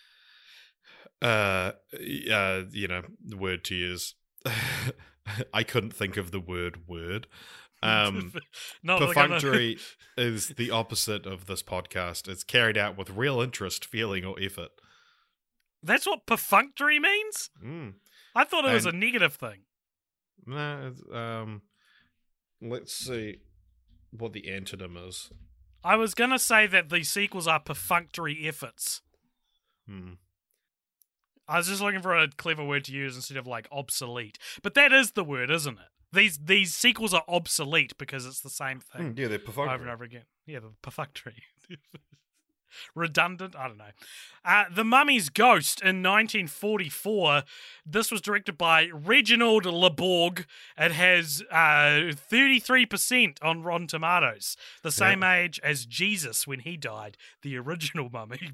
uh, uh, you know, word to use. I couldn't think of the word word. Um, Not perfunctory is the opposite of this podcast. It's carried out with real interest, feeling, or effort. That's what perfunctory means? Mm. I thought it was And- a negative thing. No, it's, um, let's see what the antonym is. I was going to say that the sequels are perfunctory efforts. Hmm. I was just looking for a clever word to use instead of like obsolete. But that is the word, isn't it? These these sequels are obsolete because it's the same thing Mm, yeah, they're perfunctory. over and over again. Yeah, the perfunctory. Redundant? I don't know. Uh, the Mummy's Ghost in nineteen forty-four. This was directed by Reginald Leborg. It has uh, thirty-three percent on Rotten Tomatoes. The same Yeah. age as Jesus when he died, the original Mummy.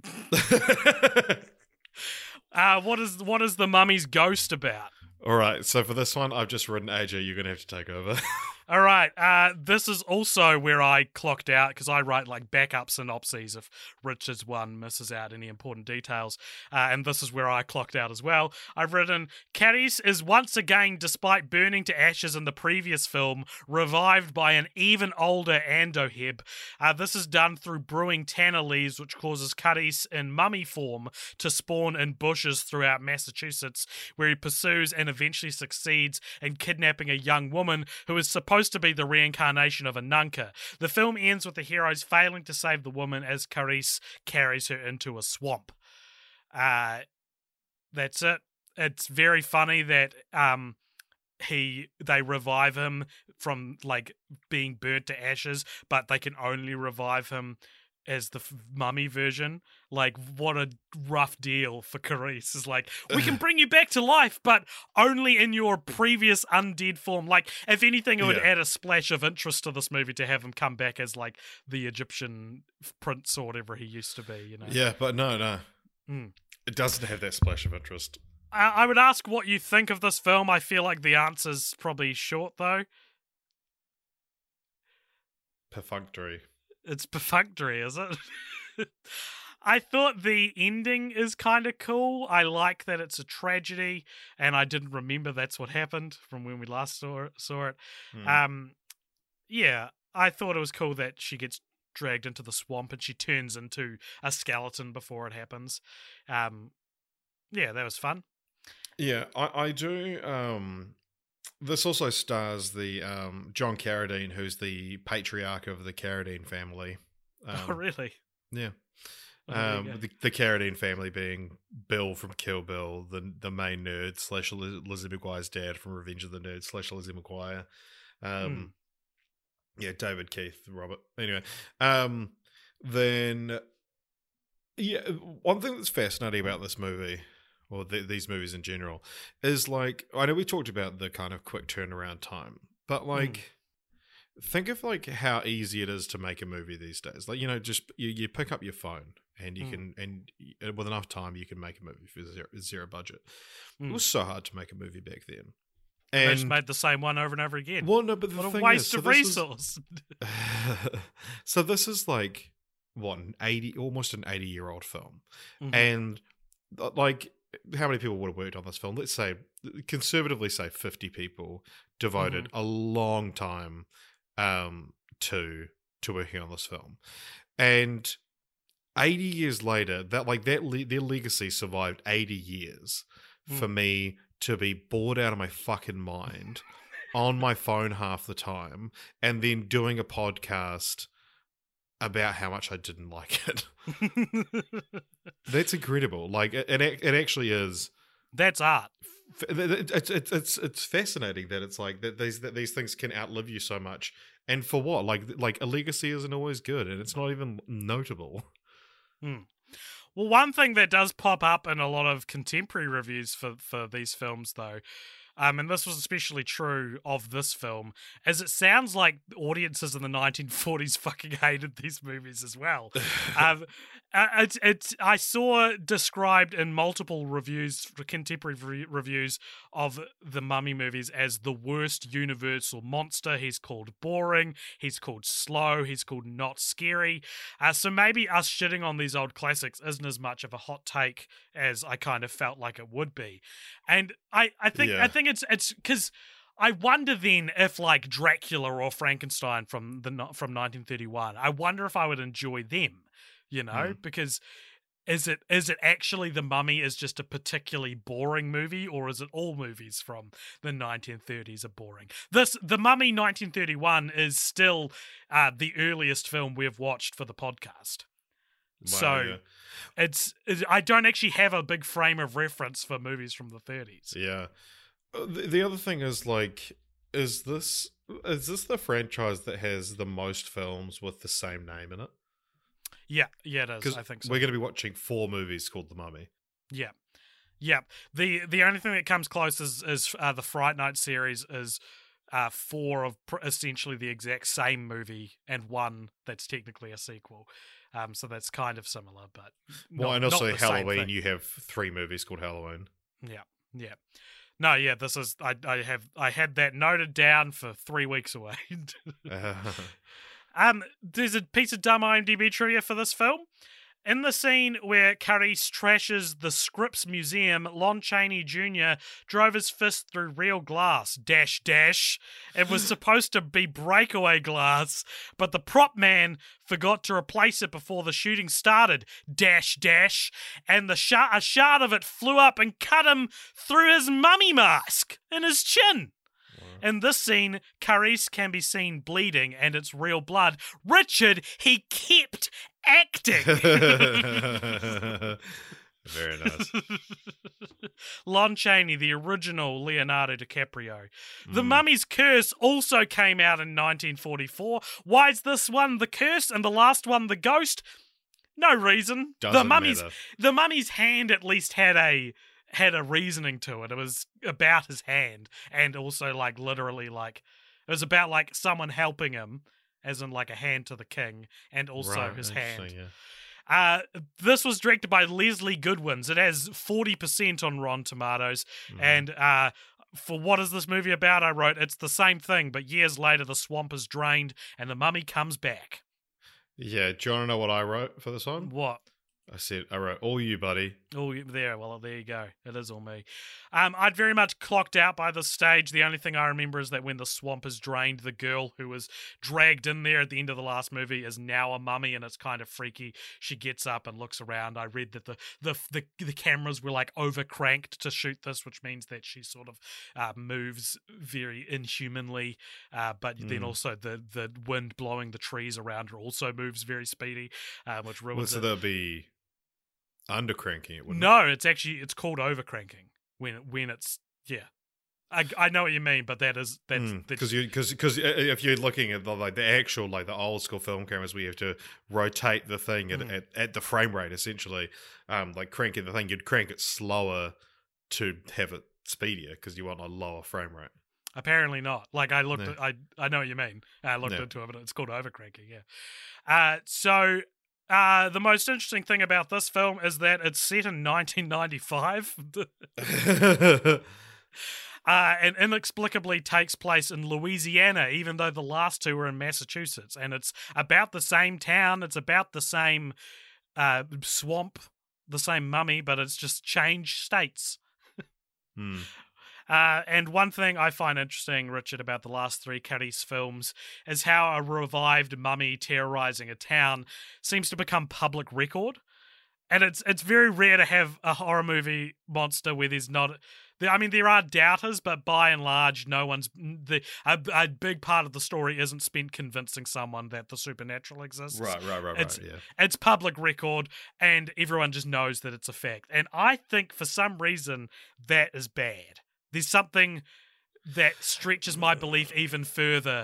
uh, what is what is the Mummy's Ghost about? All right, so for this one, I've just written A J. You're gonna have to take over. All right. Uh, this is also where I clocked out because I write like backup synopses if Richard's one misses out any important details. Uh, and this is where I clocked out as well. I've written, Cadiz is once again, despite burning to ashes in the previous film, revived by an even older Andoheb. Uh, this is done through brewing tanner leaves, which causes Cadiz in mummy form to spawn in bushes throughout Massachusetts, where he pursues and eventually succeeds in kidnapping a young woman who is supposed to be the reincarnation of a nunca. The film ends with the heroes failing to save the woman as Carice carries her into a swamp. Uh, that's it. It's very funny that um, he they revive him from like being burnt to ashes, but they can only revive him as the f- mummy version. Like, what a rough deal for Carice. Is like, we can bring you back to life, but only in your previous undead form. Like, if anything, it would Yeah. add a splash of interest to this movie to have him come back as like the Egyptian prince or whatever he used to be, you know? Yeah, but no, no. Mm. It doesn't have that splash of interest. I, I would ask what you think of this film. I feel like the answer's probably short, though. Perfunctory. It's perfunctory, is it? I thought the ending is kind of cool. I like that it's a tragedy, and I didn't remember that's what happened from when we last saw it. Saw it. Hmm. Um, yeah, I thought it was cool that she gets dragged into the swamp and she turns into a skeleton before it happens. Um, yeah, that was fun. Yeah, I, I do. Um, this also stars the um, John Carradine, who's the patriarch of the Carradine family. Um, oh, really? Yeah. Oh, there you Um, go. the, the Carradine family being Bill from Kill Bill, the the main nerd, slash Liz- Lizzie McGuire's dad from Revenge of the Nerds, slash Lizzie McGuire. Um, Yeah, David Keith, Robert. Anyway, um, then, yeah, one thing that's fascinating about this movie, or th- these movies in general, is like, I know we talked about the kind of quick turnaround time, but like, think of like how easy it is to make a movie these days. Like, you know, just you, you pick up your phone and you Mm. can, and y- with enough time, you can make a movie for zero, zero budget. Mm. It was so hard to make a movie back then. They just And made the same one over and over again. well, no, but the what a thing waste is, so of this is- resource. so this is like what an eighty, almost an eighty-year-old film, Mhm. and uh, like how many people would have worked on this film? Let's say, conservatively, say fifty people devoted Mm-hmm. a long time um, to to working on this film, and eighty years later, that like that le- their legacy survived eighty years for Mm. me to be bored out of my fucking mind on my phone half the time and then doing a podcast about how much I didn't like it. That's incredible. Like it, it, it actually is. That's art. It's it's it's it's fascinating that it's like that these that these things can outlive you so much And for what? Like, like a legacy isn't always good, and it's not even notable. Hmm. Well, one thing that does pop up in a lot of contemporary reviews for, for these films, though, um, and this was especially true of this film, is it sounds like audiences in the nineteen forties fucking hated these movies as well. um, uh, it's it's I saw described in multiple reviews, contemporary re- reviews of the Mummy movies as the worst universal monster. He's called boring. He's called slow. He's called not scary. Uh, so maybe us shitting on these old classics isn't as much of a hot take as I kind of felt like it would be. And I, I think Yeah. I think it's it's because I wonder then if like Dracula or Frankenstein from the no- from nineteen thirty-one, I wonder if I would enjoy them, you know, Mm. because is it is it actually The Mummy is just a particularly boring movie, or is it all movies from the nineteen thirties are boring? This The Mummy nineteen thirty-one is still uh, the earliest film we've watched for the podcast. Wow, So yeah. it's, it's I don't actually have a big frame of reference for movies from the thirties. Yeah. Uh, The, the other thing is like, is this is this the franchise that has the most films with the same name in it? Yeah, yeah, it is. Because I think so. we're going to be watching four movies called The Mummy. Yeah, yeah. The the only thing that comes close is is uh, the Fright Night series is uh, four of pr- essentially the exact same movie and one that's technically a sequel. Um, so that's kind of similar, but Well, not- and not also the same Halloween, thing. you have three movies called Halloween. Yeah, yeah. No, yeah. This is I I have I had that noted down for three weeks away. Um, there's a piece of dumb IMDb trivia for this film. In the scene where Carice trashes the Scripps Museum, Lon Chaney Junior drove his fist through real glass, dash, dash. It was supposed to be breakaway glass, but the prop man forgot to replace it before the shooting started, dash, dash. And the sh- a shard of it flew up and cut him through his mummy mask in his chin. In this scene, Carice can be seen bleeding, and it's real blood. Richard, he kept acting. Very nice. Lon Chaney, the original Leonardo DiCaprio. The Mm. Mummy's Curse also came out in nineteen forty-four. Why is this one the curse and the last one the ghost? No reason. the Doesn't Mummy's matter. the Mummy's hand at least had a had a reasoning to it. It was about his hand, and also like literally like it was about like someone helping him, as in like a hand to the king, and also Right, his interesting, hand. yeah. Uh, this was directed by Leslie Goodwins. It has forty percent on Rotten Tomatoes, Mhm. and uh, for what is this movie about? I wrote it's the same thing, but years later the swamp is drained and the mummy comes back. Yeah, do you want to know what I wrote for this one? What? I said, I wrote, all you, buddy. Oh, there. Well, there you go. It is all me. Um, I'd very much clocked out by this stage. The only thing I remember is that when the swamp is drained, the girl who was dragged in there at the end of the last movie is now a mummy, and it's kind of freaky. She gets up and looks around. I read that the the the, the cameras were like over cranked to shoot this, which means that she sort of uh, moves very inhumanly. Uh, but then Mm. also the the wind blowing the trees around her also moves very speedy, uh, which Well, ruins so it. that'd be undercranking it, wouldn't No, it's actually it's called overcranking when when it's yeah. I, I know what you mean, but that is that's that's because you because because if you're looking at the like the actual like the old school film cameras where you have to rotate the thing at, Mm. at, at the frame rate essentially, um, like cranking the thing, you'd crank it slower to have it speedier because you want a lower frame rate. apparently not. Like I looked, Yeah. at, I I know what you mean. I looked Yeah. into it, but it's called overcranking. Yeah. Uh, so. Uh, the most interesting thing about this film is that it's set in nineteen ninety-five. uh, and inexplicably takes place in Louisiana, even though the last two were in Massachusetts. And it's about the same town, it's about the same uh, swamp, the same mummy, but it's just changed states. Hmm. Uh, and one thing I find interesting, Richard, about the last three Carice films is how a revived mummy terrorizing a town seems to become public record. And it's it's very rare to have a horror movie monster where there's not... There, I mean, there are doubters, but by and large, no one's... The, a, a big part of the story isn't spent convincing someone that the supernatural exists. Right, right, right, It's- right. Yeah. It's public record, and everyone just knows that it's a fact. And I think, for some reason, that is bad. There's something that stretches my belief even further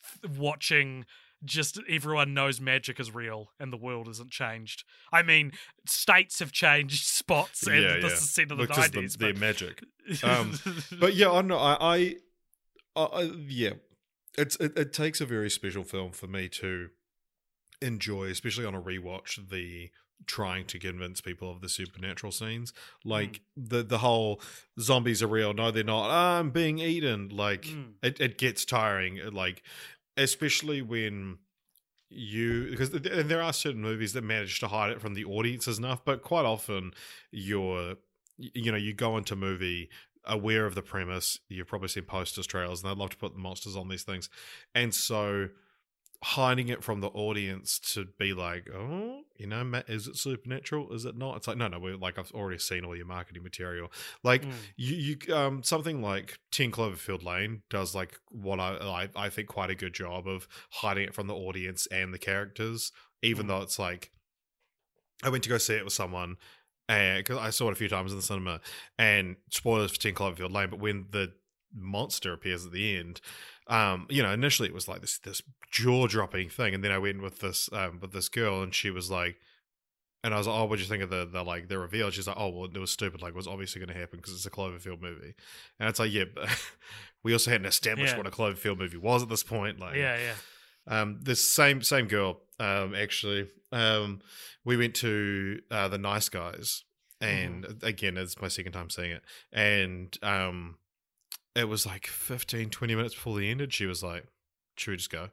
th- watching just everyone knows magic is real and the world isn't changed. I mean, states have changed spots, and yeah, this yeah. is set in the because nineties. the, but... their magic. Um, but yeah, I know. I, I, I, I yeah, it's it, it takes a very special film for me to enjoy, especially on a rewatch. The trying to convince people of the supernatural scenes, like mm. the the whole zombies are real. No, they're not. Ah, I'm being eaten. Like Mm. it, it gets tiring. Like especially when you because th- and there are certain movies that manage to hide it from the audiences enough, but quite often you're you know you go into movie aware of the premise. You've probably seen posters, trailers, and they'd love to put the monsters on these things, and so hiding it from the audience to be like, oh, you know, Matt, is it supernatural? Is it not? It's like, no, no, we're like, I've already seen all your marketing material. Like Mm. you, you, um, something like ten Cloverfield Lane does like what I, I, I think quite a good job of hiding it from the audience and the characters, even Mm. though it's like, I went to go see it with someone, and because I saw it a few times in the cinema, and spoilers for ten Cloverfield Lane, but when the monster appears at the end, um, you know, initially it was like this this jaw dropping thing, and then I went with this um with this girl, and she was like, and I was like, oh, what'd you think of the the like the reveal? She's like, oh, well, it was stupid. Like, it was obviously going to happen because it's a Cloverfield movie, and it's like, yeah, but we also hadn't established Yeah. what a Cloverfield movie was at this point. Like, Yeah, yeah. um, this same same girl, um, actually, um, we went to uh, the Nice Guys, and Mm-hmm. again, it's my second time seeing it, and um, it was like fifteen, twenty minutes before the ended. She was like, "Should we just go?"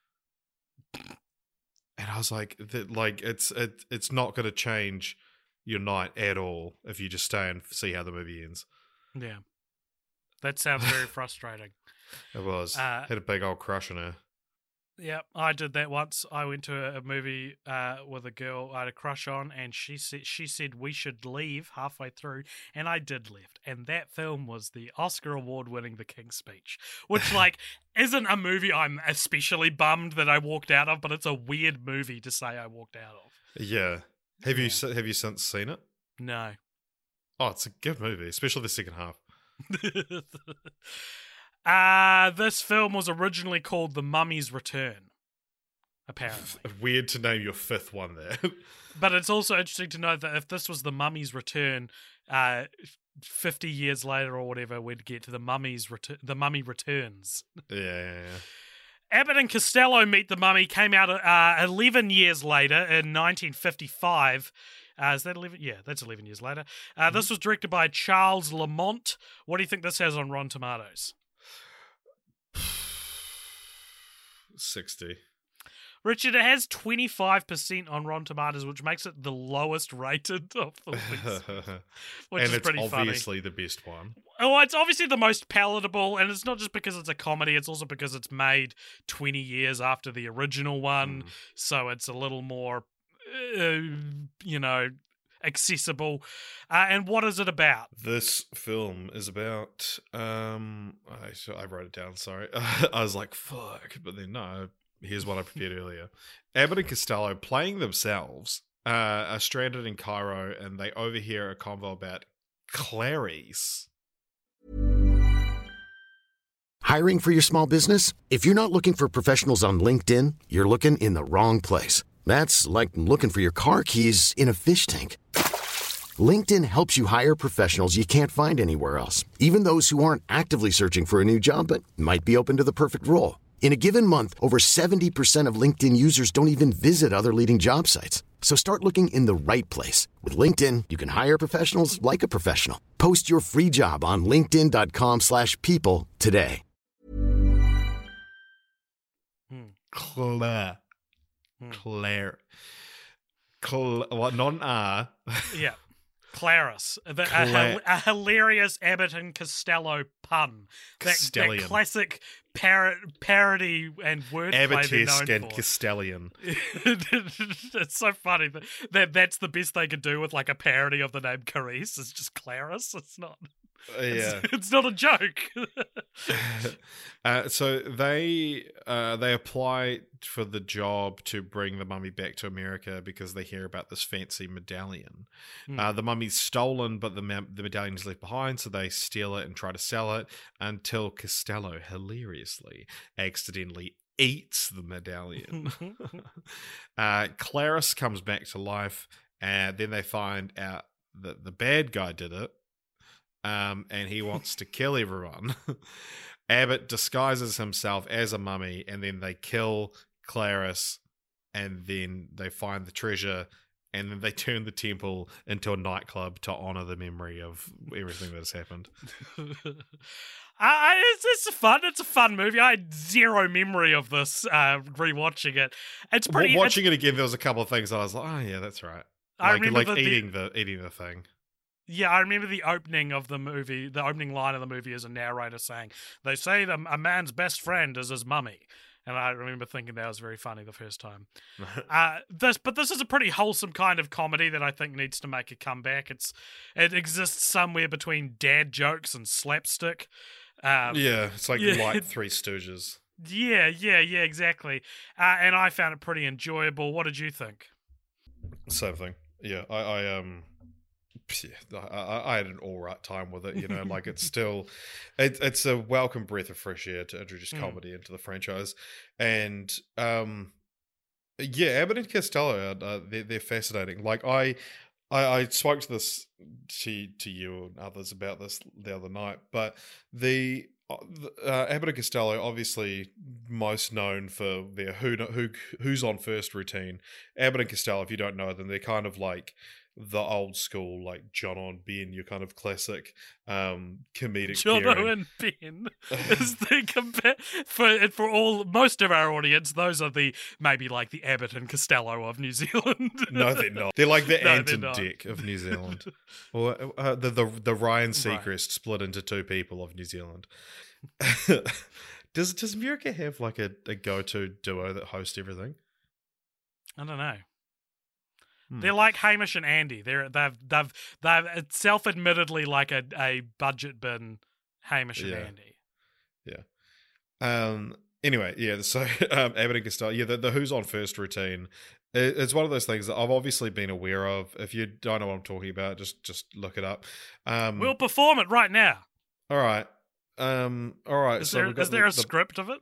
And I was like, that, like it's it, it's not going to change your night at all if you just stay and see how the movie ends. Yeah. That sounds very frustrating. It was Uh, had a big old crush on her. Yeah, I did that once. I went to a, a movie uh, with a girl I had a crush on, and she said she said we should leave halfway through, and I did left. And that film was the Oscar award winning The King's Speech, which like isn't a movie I'm especially bummed that I walked out of, but it's a weird movie to say I walked out of. Yeah, have Yeah. you se- have you since seen it? No. Oh, it's a good movie, especially the second half. uh, this film was originally called The Mummy's Return, apparently. Weird to name your fifth one there. But it's also interesting to know that if this was The Mummy's Return, uh, fifty years later or whatever, we'd get to The Mummy's Return. The Mummy Returns. yeah, yeah, yeah. Abbott and Costello Meet the Mummy came out uh, eleven years later in nineteen fifty-five. Uh, is that eleven? Yeah, that's eleven years later. Uh, Mm-hmm. This was directed by Charles Lamont. What do you think this has on Rotten Tomatoes? sixty. Richard, it has twenty-five percent on Rotten Tomatoes, which makes it the lowest rated of the list, which and is it's pretty funny. obviously the best one. Oh, it's obviously the most palatable, and it's not just because it's a comedy, it's also because it's made twenty years after the original one, Mm. so it's a little more, uh, you know, accessible. Uh, and what is it about? This film is about. Um, I so I wrote it down. Sorry, I was like, "Fuck," but then no. Here's what I prepared earlier: Abbott and Costello, playing themselves, uh, are stranded in Cairo, and they overhear a convo about Clarice. Hiring for your small business? If you're not looking for professionals on LinkedIn, you're looking in the wrong place. That's like looking for your car keys in a fish tank. LinkedIn helps you hire professionals you can't find anywhere else, even those who aren't actively searching for a new job but might be open to the perfect role. In a given month, over seventy percent of LinkedIn users don't even visit other leading job sites. So start looking in the right place. With LinkedIn, you can hire professionals like a professional. Post your free job on linkedin.com slash people today. Hmm. Claire. Hmm. Claire. Cl- what, not an R. Yeah. Clarice. The, a, Cla- hil- a hilarious Abbott and Costello pun. That, that Castellian. classic par- parody and wordplay they're Abbotesque known and for. Castellian. It's so funny that, that that's the best they could do with like a parody of the name Clarice. It's just Clarice. It's not. Uh, yeah. It's, it's not a joke. uh, so they uh, they apply for the job to bring the mummy back to America because they hear about this fancy medallion. Hmm. Uh, the mummy's stolen, but the ma- the medallion is left behind, so they steal it and try to sell it until Costello hilariously accidentally eats the medallion. uh, Clarice comes back to life, and then they find out that the bad guy did it, um, and he wants to kill everyone. Abbott disguises himself as a mummy, and then they kill Clarice, and then they find the treasure, and then they turn the temple into a nightclub to honor the memory of everything that has happened. Uh, it's, it's fun. It's a fun movie. I had zero memory of this uh, rewatching it. It's pretty. Watching it's, it again, there was a couple of things I was like, "Oh yeah, that's right." I Like, remember like the, eating the, the eating the thing. Yeah, I remember the opening of the movie. The opening line of the movie is a narrator saying, "They say that a man's best friend is his mummy." And I remember thinking that was very funny the first time. uh, this, but this is a pretty wholesome kind of comedy that I think needs to make a comeback. It's it exists somewhere between dad jokes and slapstick. Um, Yeah, it's like yeah. light Three Stooges. Yeah, yeah, yeah, exactly. Uh, and I found it pretty enjoyable. What did you think? Same thing. Yeah, I, I um, yeah, I, I had an all right time with it. You know, like it's still, it, it's a welcome breath of fresh air to introduce Mm. comedy into the franchise, and um, yeah, Abbott and Costello, uh, they're, they're fascinating. Like I, I, I spoke to this to to you and others about this the other night, but the. Uh, Abbott and Costello, obviously most known for their who, who who's on first routine. Abbott and Costello, if you don't know them, they're kind of like the old school, like John on Ben, your kind of classic um, comedic Jono pairing. and Ben is the compa- for for all most of our audience. Those are the maybe like the Abbott and Costello of New Zealand. No, they're not. They're like the No, Ant they're and not. Dick of New Zealand, or uh, the the the Ryan Right. Seacrest split into two people of New Zealand. does does America have like a, a go to duo that host everything? I don't know. Hmm. They're like Hamish and Andy. They're they've they've they've it's self-admittedly like a, a budget bin Hamish and Yeah. Andy. Um. Anyway, yeah. So um, Abbott and Costello, yeah. The, the Who's on First routine. It, it's one of those things that I've obviously been aware of. If you don't know what I'm talking about, just just look it up. Um. We'll perform it right now. all right. Um. All right. Is so there we've got is there the- a the- script of it?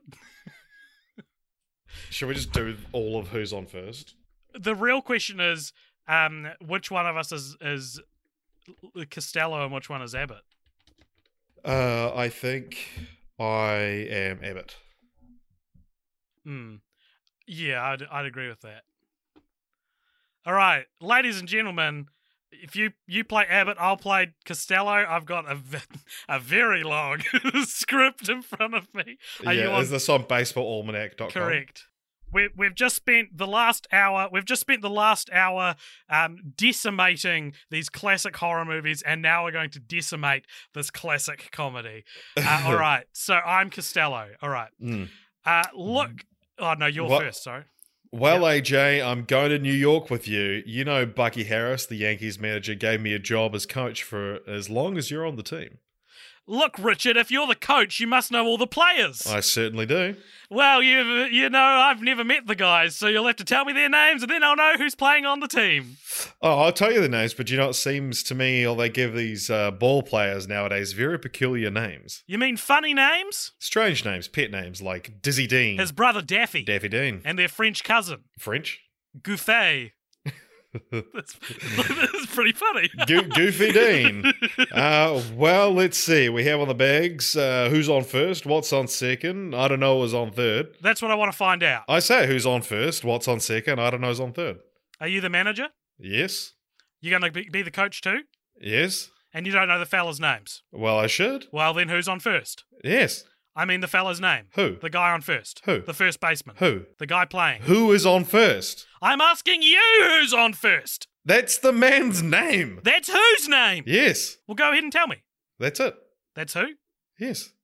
Should we just do all of Who's on First? The real question is, um, which one of us is is Costello and which one is Abbott? Uh. I think I am Abbott. Hmm. Yeah, I'd I'd agree with that. All right, ladies and gentlemen, if you you play Abbott, I'll play Costello. I've got a ve- a very long script in front of me. Are you yeah. on? Is this on baseball almanac dot com? Correct. We, we've just spent the last hour. We've just spent the last hour um, decimating these classic horror movies, and now we're going to decimate this classic comedy. Uh, all right. So I'm Costello. All right. Mm. Uh, look. Oh no, you're What- first. Sorry. Well, A J, I'm going to New York with you. You know, Bucky Harris, the Yankees manager, gave me a job as coach for as long as you're on the team. Look, Richard. If you're the coach, you must know all the players. I certainly do. Well, you you know, I've never met the guys, so you'll have to tell me their names, and then I'll know who's playing on the team. Oh, I'll tell you the names, but you know, it seems to me, or they give these uh, ball players nowadays very peculiar names. You mean funny names? Strange names, pet names like Dizzy Dean, His brother Daffy, Daffy Dean, and their French cousin French, Gouffet. That's, that's pretty funny. Go- Goofy Dean. Uh, well, let's see. We have on the bags uh, who's on first, what's on second. I don't know who's on third. That's what I want to find out. I say who's on first, what's on second. I don't know who's on third. Are you the manager? Yes, You're going to be, be the coach too? yes. And you don't know the fella's names? Well, I should. Well, then who's on first? Yes. I mean the fella's name. Who? The guy on first. Who? The first baseman. Who? The guy playing. Who is on first? I'm asking you who's on first. That's the man's name. That's whose name? Yes, Well, go ahead and tell me. that's it. That's who? Yes,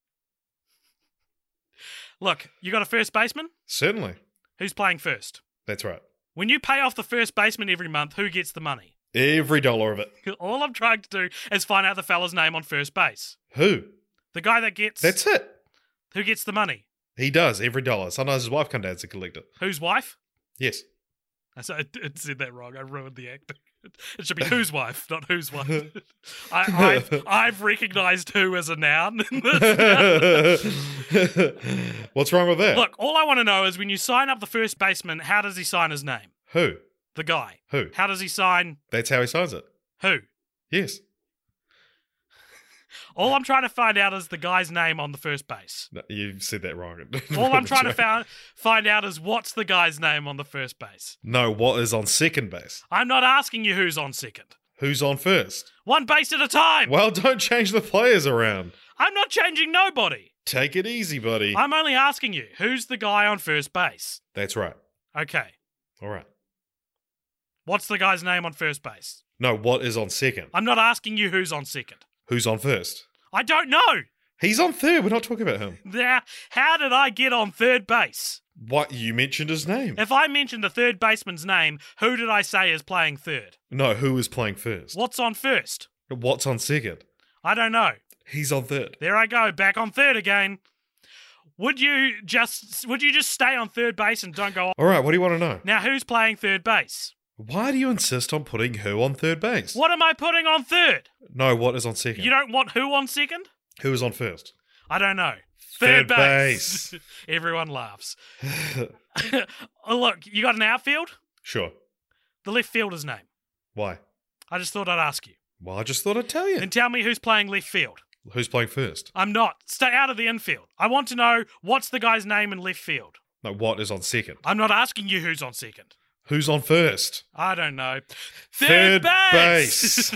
Look, you got a first baseman? certainly. Who's playing first? That's right. When you pay off the first baseman every month, who gets the money? Every dollar of it. All I'm trying to do is find out the fella's name on first base. Who? The guy that gets... That's it. Who gets the money? He does every dollar. Sometimes his wife comes down to collect it. Whose wife? Yes. I said, I said that wrong. I ruined the acting. It should be whose wife, not whose wife. I, I've, I've recognised who as a noun. In this What's wrong with that? Look, all I want to know is when you sign up the first baseman, how does he sign his name? Who? The guy. Who? How does he sign? That's how he signs it. Who? Yes. All I'm trying to find out is the guy's name on the first base. No, you said that wrong. All I'm trying to found, find out is what's the guy's name on the first base. No, what is on second base? I'm not asking you who's on second. Who's on first? One base at a time. Well, don't change the players around. I'm not changing nobody. Take it easy, buddy. I'm only asking you, who's the guy on first base? That's right. Okay. All right. What's the guy's name on first base? No, what is on second? I'm not asking you who's on second. Who's on first? I don't know. He's on third. We're not talking about him. Now, how did I get on third base? What? You mentioned his name. If I mentioned the third baseman's name, who did I say is playing third? No, who is playing first? What's on first? What's on second? I don't know. He's on third. There I go, back on third again. Would you just would you just stay on third base and don't go on? All right, what do you want to know? Now, who's playing third base? Why do you insist on putting who on third base? What am I putting on third? No, what is on second? You don't want who on second? Who is on first? I don't know. Third Third, base. Everyone laughs. Oh, look, you got an outfield? Sure. The left fielder's name. Why? I just thought I'd ask you. Well, I just thought I'd tell you. Then tell me who's playing left field. Who's playing first? I'm not. Stay out of the infield. I want to know what's the guy's name in left field. No, what is on second? I'm not asking you who's on second. Who's on first? I don't know. Third Third, base.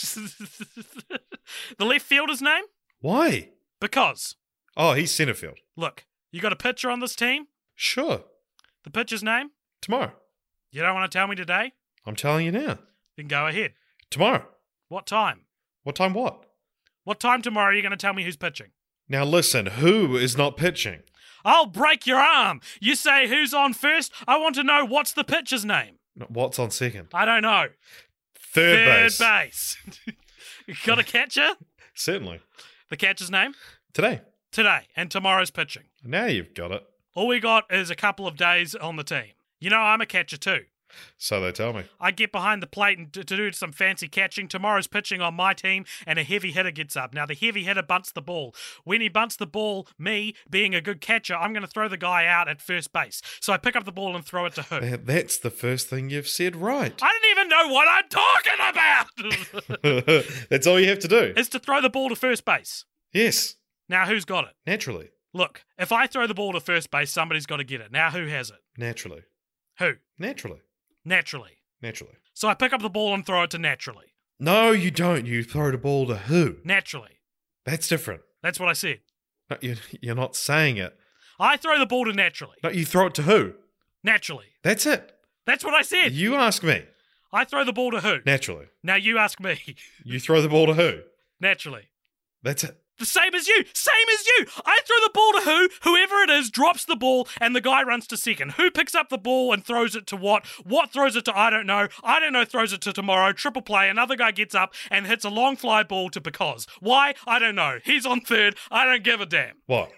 The left fielder's name? Why? Because, Oh, he's center field. look, you got a pitcher on this team? Sure. The pitcher's name? Tomorrow. You don't want to tell me today? I'm telling you now. Then go ahead. Tomorrow. What time? What time what? What time tomorrow are you going to tell me who's pitching? Now listen, who is not pitching? I'll break your arm. You say who's on first? I want to know what's the pitcher's name. No, what's on second? I don't know. Third, base. base. You got a catcher? Certainly. The catcher's name? Today. Today. And tomorrow's pitching. Now you've got it. All we got is a couple of days on the team. You know, I'm a catcher too. So they tell me. I get behind the plate and to, to do some fancy catching. Tomorrow's pitching on my team, and a heavy hitter gets up. Now, the heavy hitter bunts the ball. When he bunts the ball, me, being a good catcher, I'm going to throw the guy out at first base. So I pick up the ball and throw it to who? Man, that's the first thing you've said right. I didn't even know what I'm talking about! That's all you have to do. Is to throw the ball to first base. Yes. Now, who's got it? Naturally. Look, if I throw the ball to first base, somebody's got to get it. Now, who has it? Naturally. Who? Naturally. Naturally. Naturally. So I pick up the ball and throw it to naturally. No, you don't. You throw the ball to who? Naturally. That's different. That's what I said. No, you, you're not saying it. I throw the ball to naturally. No, you throw it to who? Naturally. That's it. That's what I said. You ask me. I throw the ball to who? Naturally. Now you ask me. You throw the ball to who? Naturally. That's it. The same as you. Same as you. I throw the ball to who? Whoever it is drops the ball and the guy runs to second. Who picks up the ball and throws it to what? What throws it to I don't know. I don't know throws it to tomorrow. Triple play. Another guy gets up and hits a long fly ball to because. Why? I don't know. He's on third. I don't give a damn. What?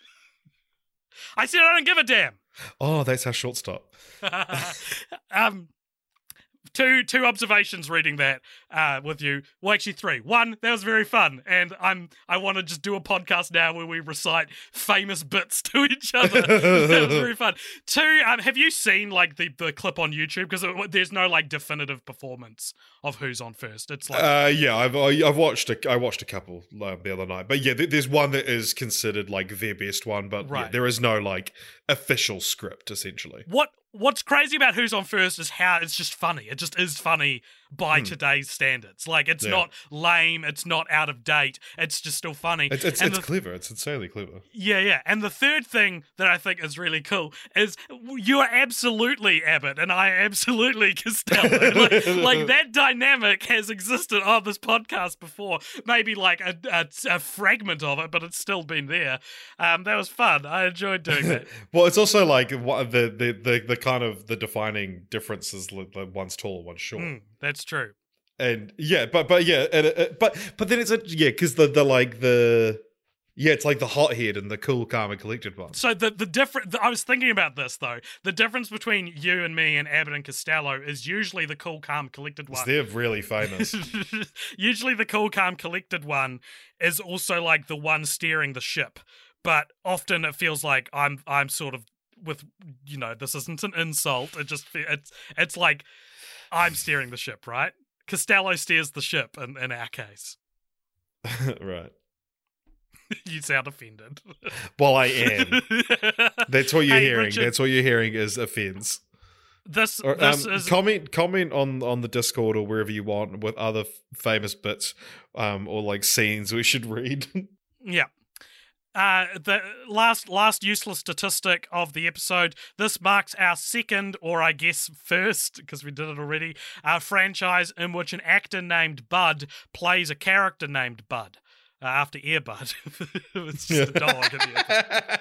I said I don't give a damn. Oh, that's our shortstop. um... Two two observations reading that uh, with you. Well, actually three. One, that was very fun, and I'm I want to just do a podcast now where we recite famous bits to each other. That was very fun. Two, um, have you seen like the, the clip on YouTube? Because there's no like definitive performance of who's on first. It's like Uh, yeah, I've I've watched a I watched a couple uh, the other night, but yeah, th- there's one that is considered like their best one, but yeah, Right. there is no like official script essentially. what what's crazy about who's on first is how it's just funny. It just is funny by today's standards. Like it's Yeah. not lame. It's not out of date. It's just still funny. It's it's, And it's the- clever. It's insanely clever. Yeah, yeah. And the third thing that I think is really cool is you are absolutely Abbott and I am absolutely Costello. like, like that dynamic has existed on this podcast before. Maybe like a, a, a fragment of it, but it's still been there. Um, that was fun. I enjoyed doing that. Well, it's also like what the the the, the kind of the defining difference is like like one's tall, one's short. Mm, that's true. And yeah, but but yeah, and, uh, but but then it's a yeah because the the like the Yeah, it's like the hothead and the cool, calm, and collected one. So the the different. I was thinking about this though. The difference between you and me and Abbott and Costello is usually the cool, calm, collected one. They're really famous. Usually, the cool, calm, collected one is also like the one steering the ship, but often it feels like I'm I'm sort of with you know this isn't an insult. It just it's it's like I'm steering the ship, right? Costello steers the ship in in our case. Right. You sound offended. Well, I am. That's what you're Hey, hearing. Richard, That's what you're hearing is offense. This Or, this um, is comment comment on, on the Discord or wherever you want with other f- famous bits um, or like scenes we should read. yeah. Uh, the last last useless statistic of the episode. This marks our second, or I guess first, because we did it already, uh, franchise in which an actor named Bud plays a character named Bud. Uh, after Air Bud. It's just a dog. In the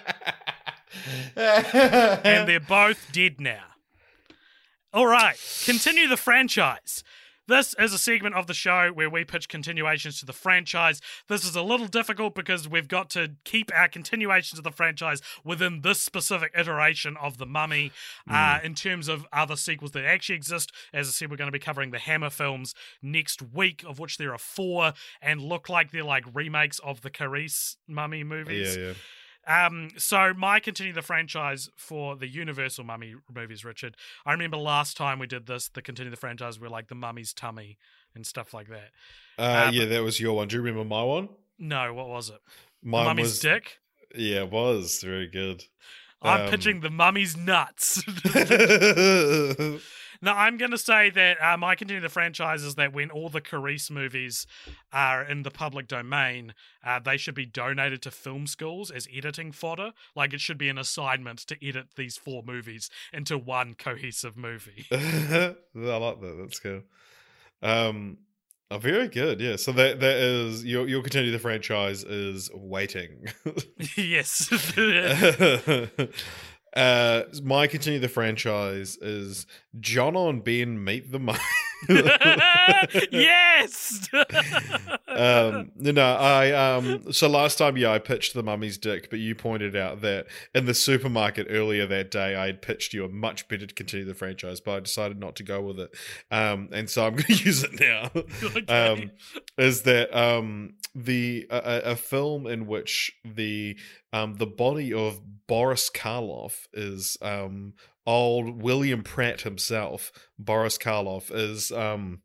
and they're both dead now. All right, continue the franchise. This is a segment of the show where we pitch continuations to the franchise. This is a little difficult because we've got to keep our continuations of the franchise within this specific iteration of The Mummy. Mm. Uh, in terms of other sequels that actually exist, as I said, we're going to be covering the Hammer films next week, of which there are four, and look like they're like remakes of the Carice Mummy movies. Yeah, yeah. Um, so my continue the franchise for the Universal Mummy movies, Richard. I remember last time we did this, the continue the franchise were like the Mummy's tummy and stuff like that. Uh, Uh, yeah, but- that was your one. Do you remember my one? No, what was it? Mine the Mummy's was dick? Yeah, it was very good. I'm Um, pitching the Mummy's nuts. No, I'm going to say that uh, my continue the franchise is that when all the Carice movies are in the public domain, uh, they should be donated to film schools as editing fodder. Like, it should be an assignment to edit these four movies into one cohesive movie. I like that. That's good. Um, oh, very good. Yeah. So that that is your your continue the franchise is Waiting. Yes. uh, my continue the franchise is John on Ben Meet the Mummy. Yes. um, no, no, I um. So last time, yeah, I pitched the Mummy's dick, but you pointed out that in the supermarket earlier that day, I had pitched you a much better to continue the franchise, but I decided not to go with it. Um, and so I'm going to use it now. Okay. Um, is that um the a, a film in which the um the body of Boris Karloff is um. old William Pratt himself, Boris Karloff, is um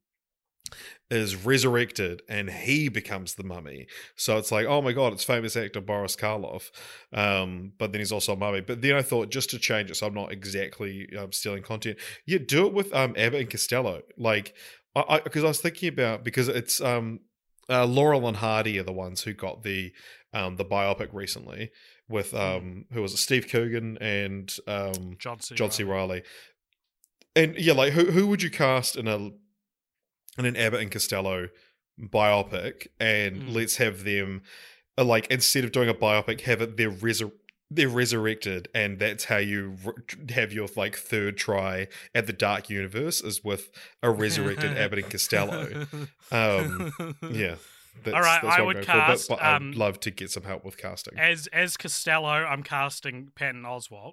is resurrected and he becomes the mummy. So it's like, oh my god, it's famous actor Boris Karloff, um, but then he's also a mummy. But then I thought, just to change it, so I'm not exactly um, stealing content, yeah, do it with um Abbott and Costello, like, I because I, I was thinking about because it's um uh, Laurel and Hardy are the ones who got the um the biopic recently. With um, who was it? Steve Coogan and um, John C. John C. Reilly. Riley, and yeah, like who who would you cast in a in an Abbott and Costello biopic? And Mm. let's have them uh, like instead of doing a biopic, have it they're resur- they're resurrected, and that's how you re- have your like third try at the Dark Universe is with a resurrected Abbott and Costello. Um, yeah. That's, All right, that's I what would I'm going for, cast, but, but I'd um, love to get some help with casting. As as Costello, I'm casting Patton Oswalt.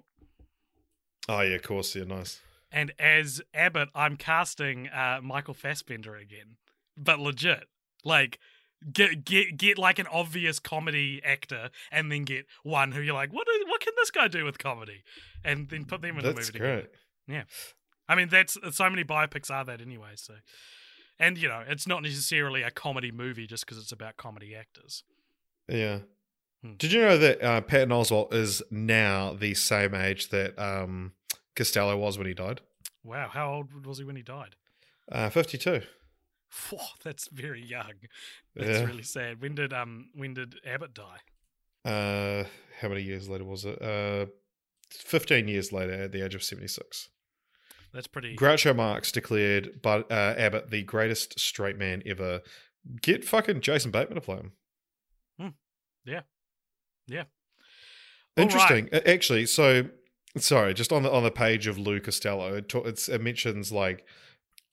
Oh yeah, of course, yeah, nice. And as Abbott, I'm casting uh, Michael Fassbender again, but legit. Like, get get get like an obvious comedy actor, and then get one who you're like, what is, what can this guy do with comedy? And then put them in the That's movie great. together. Yeah, I mean that's so many biopics are that anyway. So, and you know, it's not necessarily a comedy movie just because it's about comedy actors. Yeah. Hmm. Did you know that uh, Patton Oswalt is now the same age that um, Costello was when he died? Wow, how old was he when he died? Uh, fifty-two. Whoa, that's very young. That's Yeah. really sad. When did um when did Abbott die? Uh, how many years later was it? Uh, fifteen years later, at the age of seventy-six. That's pretty. Groucho Marx declared but, uh, Abbott the greatest straight man ever. Get fucking Jason Bateman to play him. Hmm. Yeah. Yeah. All Interesting. Uh, Actually, so sorry, just on the on the page of Lou Costello, it, ta- it's, it mentions like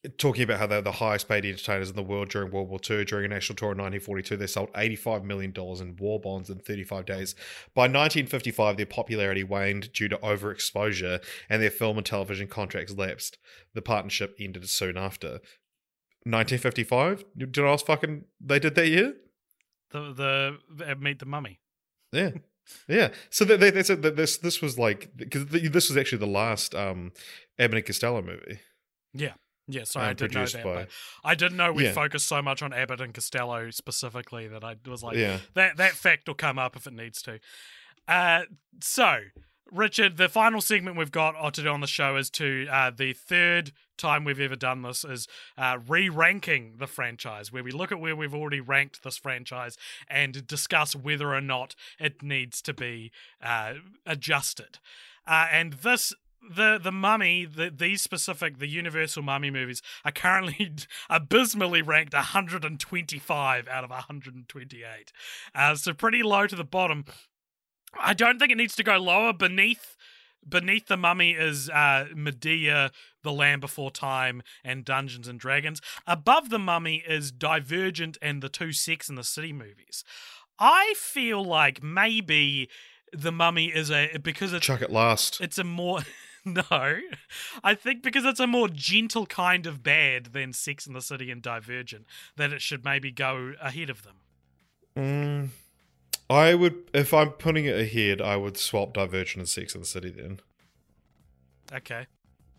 talking about how they're the highest paid entertainers in the world during World War Two. During a national tour in nineteen forty-two, they sold eighty-five million dollars in war bonds in thirty-five days. By nineteen fifty-five, their popularity waned due to overexposure, and their film and television contracts lapsed. The partnership ended soon after. nineteen fifty-five? Did I ask fucking they did that year? The the, the Meet the Mummy. Yeah. Yeah, so they, they, they said that this this was like because this was actually the last um, Abbott and Costello movie. Yeah, yeah. Sorry, um, I didn't know that. by, But I didn't know we yeah. focused so much on Abbott and Costello specifically that I was like, yeah. that that fact will come up if it needs to. Uh, so, Richard, the final segment we've got to do on the show is to uh, the third time we've ever done this is uh, re-ranking the franchise, where we look at where we've already ranked this franchise and discuss whether or not it needs to be uh, adjusted. Uh, and this, the the Mummy, the, these specific, the Universal Mummy movies are currently abysmally ranked one hundred twenty-five out of one hundred twenty-eight. Uh, so pretty low to the bottom. I don't think it needs to go lower. Beneath beneath the Mummy is uh, Medea, The Land Before Time, and Dungeons and Dragons. Above the Mummy is Divergent and the two Sex and the City movies. I feel like maybe the Mummy is a because it's Chuck it last. It's a more no, I think because it's a more gentle kind of bad than Sex and the City and Divergent, that it should maybe go ahead of them. Mm. I would, if I'm putting it ahead, I would swap Divergent and Sex and the City then. Okay.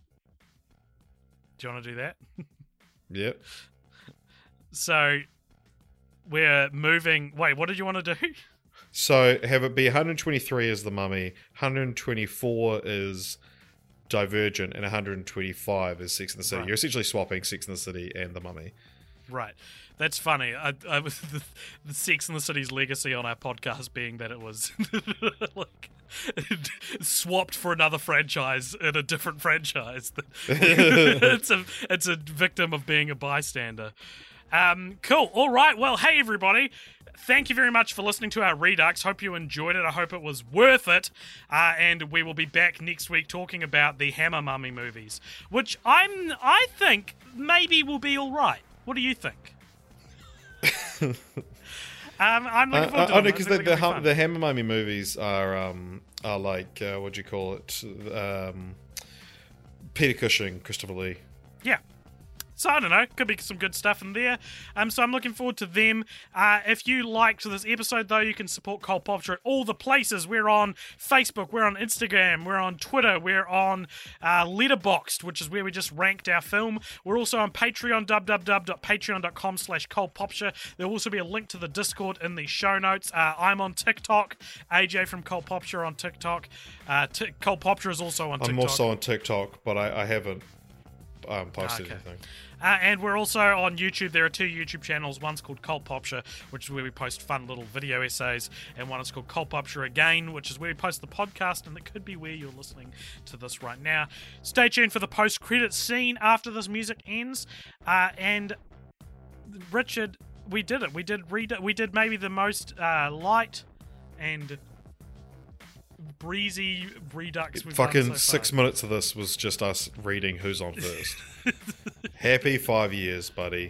Do you want to do that? Yep. So, we're moving... Wait, what did you want to do? So, have it be one hundred twenty-three is The Mummy, one hundred twenty-four is Divergent, and one hundred twenty-five is Sex and the City. Right. You're essentially swapping Sex and the City and The Mummy. Right. That's funny. I, I was the, the Sex and the City's legacy on our podcast being that it was like swapped for another franchise in a different franchise. it's a it's a victim of being a bystander. Um, cool. All right. Well, hey everybody. Thank you very much for listening to our Redux. Hope you enjoyed it. I hope it was worth it. Uh, and we will be back next week talking about the Hammer Mummy movies, which I'm I think maybe will be all right. What do you think? um, I'm looking forward to uh, it. because the, be the, hum, fun. the Hammer Mummy movies are um are like uh, what do you call it? Um, Peter Cushing, Christopher Lee. Yeah. So I don't know, could be some good stuff in there. Um, so I'm looking forward to them. Uh, if you liked this episode, though, you can support Cult Popture at all the places. We're on Facebook, we're on Instagram, we're on Twitter, we're on uh, Letterboxd, which is where we just ranked our film. We're also on Patreon, www.patreon.com slash Cult Popture. There'll also be a link to the Discord in the show notes. Uh, I'm on TikTok. A J from Cult Popture on TikTok. Uh, T- Cult Popture is also on TikTok. I'm also on TikTok, but I, I haven't um, posted Okay. anything. Uh, and we're also on YouTube. There are two YouTube channels. One's called Cult Popture, which is where we post fun little video essays, and one is called Cult Popture Again, which is where we post the podcast, and it could be where you're listening to this right now. Stay tuned for the post-credits scene after this music ends. Uh, and Richard, we did it. We did read it. We did maybe the most uh, light and breezy Redux we've Fucking done so six far. minutes of this was just us reading Who's on First. Happy five years, buddy.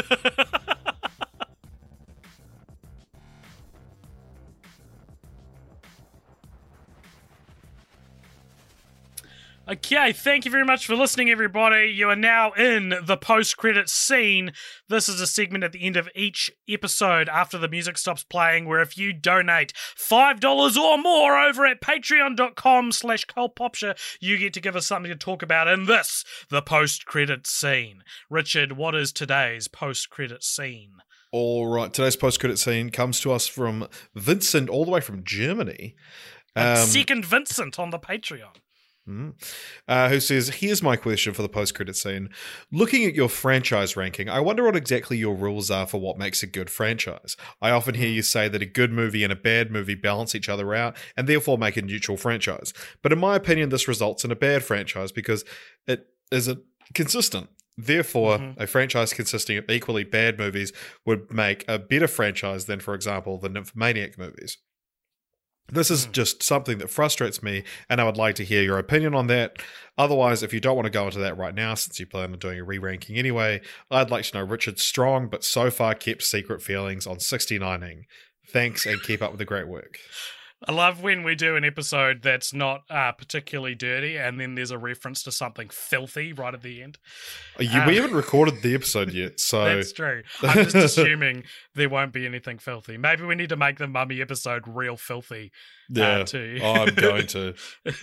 Okay, thank you very much for listening, everybody. You are now in the post-credits scene. This is a segment at the end of each episode after the music stops playing, where if you donate five dollars or more over at patreon.com slash cultpopture, you get to give us something to talk about in this, the post-credits scene. Richard, what is today's post-credits scene? All right, today's post-credit scene comes to us from Vincent, all the way from Germany. Um, Um, Second Vincent on the Patreon. Mm. Uh, who says, here's my question for the post-credit scene. Looking at your franchise ranking, I wonder what exactly your rules are for what makes a good franchise. I often hear you say that a good movie and a bad movie balance each other out and therefore make a neutral franchise. But in my opinion, this results in a bad franchise because it isn't consistent. Therefore, mm-hmm. a franchise consisting of equally bad movies would make a better franchise than, for example, the Nymphomaniac movies. This is just something that frustrates me, and I would like to hear your opinion on that. Otherwise, if you don't want to go into that right now, since you plan on doing a re-ranking anyway, I'd like to know Richard's strong but so far kept secret feelings on sixty-nining. Thanks, and keep up with the great work. I love when we do an episode that's not uh, particularly dirty, and then there's a reference to something filthy right at the end. You, um, we haven't recorded the episode yet, so... That's true. I'm just assuming there won't be anything filthy. Maybe we need to make the Mummy episode real filthy. Yeah, uh, too. oh, I'm going to.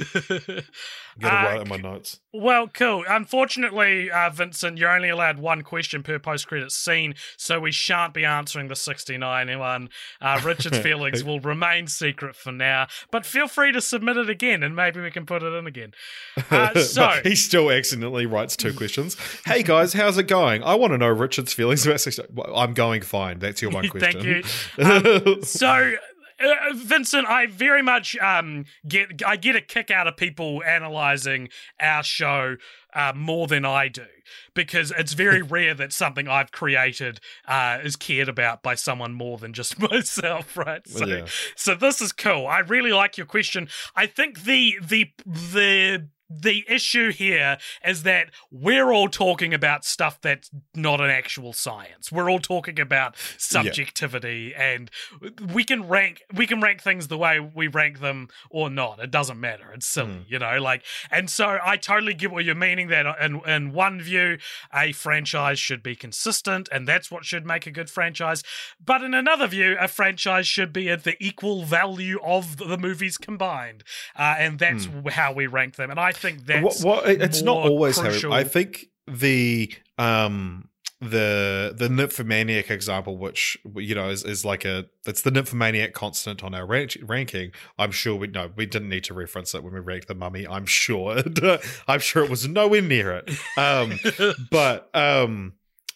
I'm going to write uh, in my notes. Well, cool. Unfortunately, uh, Vincent, you're only allowed one question per post-credits scene, so we shan't be answering the sixty-nine one. Uh, Richard's feelings will remain secret for now, but feel free to submit it again, and maybe we can put it in again. Uh, so he still accidentally writes two questions. Hey, guys, how's it going? I want to know Richard's feelings about sixty-nine. I'm going fine. That's your one question. Thank you. Um, so... Uh, Vincent, I very much um, get I get a kick out of people analysing our show uh, more than I do, because it's very rare that something I've created uh, is cared about by someone more than just myself, right? So, yeah. so this is cool. I really like your question. I think the the the The issue here is that we're all talking about stuff that's not an actual science. We're all talking about subjectivity, yeah. and we can rank we can rank things the way we rank them or not. It doesn't matter. It's silly, mm. you know. Like, and so I totally get what you're meaning. That in in one view, a franchise should be consistent, and that's what should make a good franchise. But in another view, a franchise should be at the equal value of the movies combined, uh, and that's mm. how we rank them. And I think that's well, well, it's not always crucial. how I think the um the the Nymphomaniac example, which you know is, is like a it's the Nymphomaniac constant on our rank, ranking. I'm sure we no we didn't need to reference it when we ranked the Mummy. I'm sure I'm sure it was nowhere near it. Um, but um.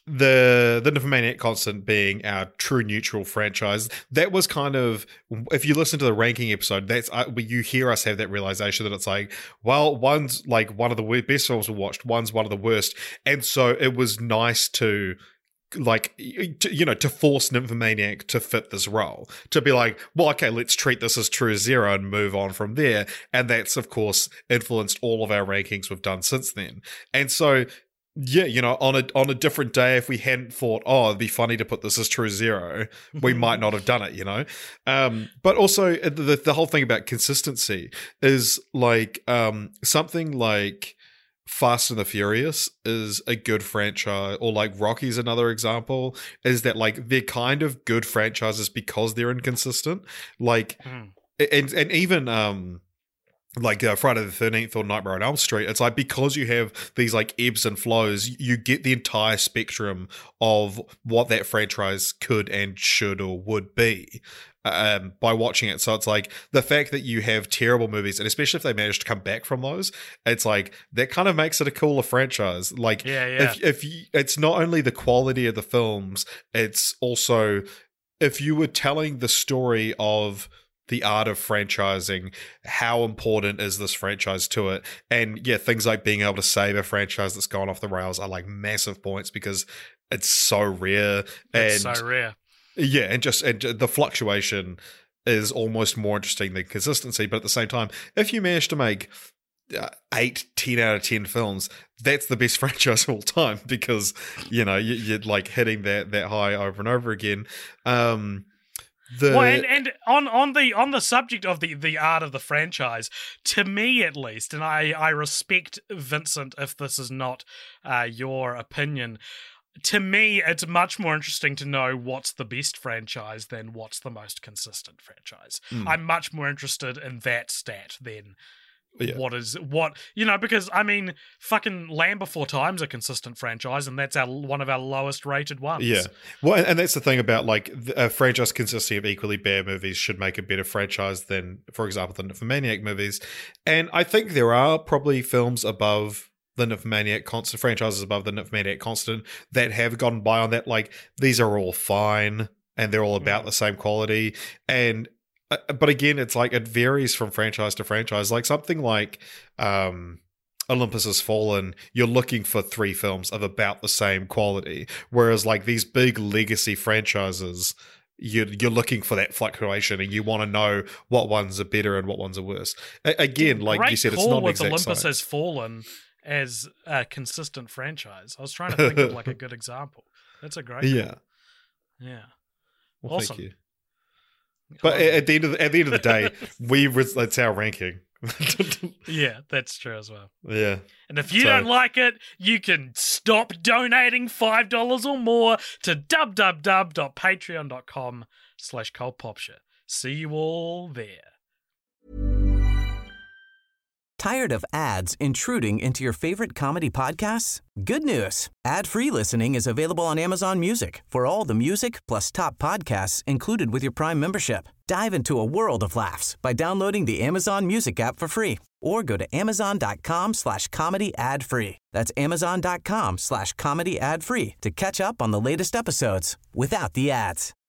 The the Nymphomaniac constant being our true neutral franchise, that was kind of, if you listen to the ranking episode, that's uh, you hear us have that realization that it's like, well, one's like one of the best films we watched, one's one of the worst, and so it was nice to like to, you know to force Nymphomaniac to fit this role, to be like, well, okay, let's treat this as true zero and move on from there, and that's of course influenced all of our rankings we've done since then, and so. Yeah, you know, on a on a different day, if we hadn't thought, oh, it'd be funny to put this as true zero, we might not have done it, you know? Um, but also, the, the whole thing about consistency is like um, something like Fast and the Furious is a good franchise, or like Rocky's another example, is that like they're kind of good franchises because they're inconsistent. Like, mm. and, and even... Um, like uh, Friday the thirteenth or Nightmare on Elm Street, it's like because you have these like ebbs and flows, you get the entire spectrum of what that franchise could and should or would be um, by watching it. So it's like the fact that you have terrible movies, and especially if they manage to come back from those, it's like that kind of makes it a cooler franchise. Like, yeah, yeah. if if you, it's not only the quality of the films, it's also if you were telling the story of the art of franchising, how important is this franchise to it? And yeah, things like being able to save a franchise that's gone off the rails are like massive points because it's so rare. It's and so rare. Yeah, and just and the fluctuation is almost more interesting than consistency. But at the same time, if you manage to make uh, eight, ten out of ten films, that's the best franchise of all time because, you know, you, you're like hitting that that high over and over again. Um The... Well, and, and on, on the on the subject of the, the art of the franchise, to me at least, and I, I respect Vincent if this is not uh, your opinion, to me it's much more interesting to know what's the best franchise than what's the most consistent franchise. Mm. I'm much more interested in that stat than yeah. what is what you know because I mean fucking Land Before Time's a consistent franchise, and that's our one of our lowest rated ones. Yeah, well, and that's the thing about like a franchise consisting of equally bad movies should make a better franchise than, for example, the Nymphomaniac movies. And I think there are probably films above the Nymphomaniac constant, franchises above the Nymphomaniac constant that have gotten by on that. Like these are all fine and they're all about mm. the same quality. And but again, it's like it varies from franchise to franchise. Like something like um, Olympus Has Fallen, you're looking for three films of about the same quality. Whereas like these big legacy franchises, you're, you're looking for that fluctuation, and you want to know what ones are better and what ones are worse. A- again, like Great you said, it's call not an with exact Olympus science. Has Fallen as a consistent franchise. I was trying to think of like a good example. That's a great Yeah. call. Yeah. Well, Awesome. thank you. But at, at the end of the, at the end of the day, we res- that's our ranking. Yeah, that's true as well. Yeah. And if you So- don't like it, you can stop donating five dollars or more to www.patreon.com slash cultpopshire. See you all there. Tired of ads intruding into your favorite comedy podcasts? Good news. Ad-free listening is available on Amazon Music for all the music plus top podcasts included with your Prime membership. Dive into a world of laughs by downloading the Amazon Music app for free or go to amazon.com slash comedy ad free. That's amazon.com slash comedy ad free to catch up on the latest episodes without the ads.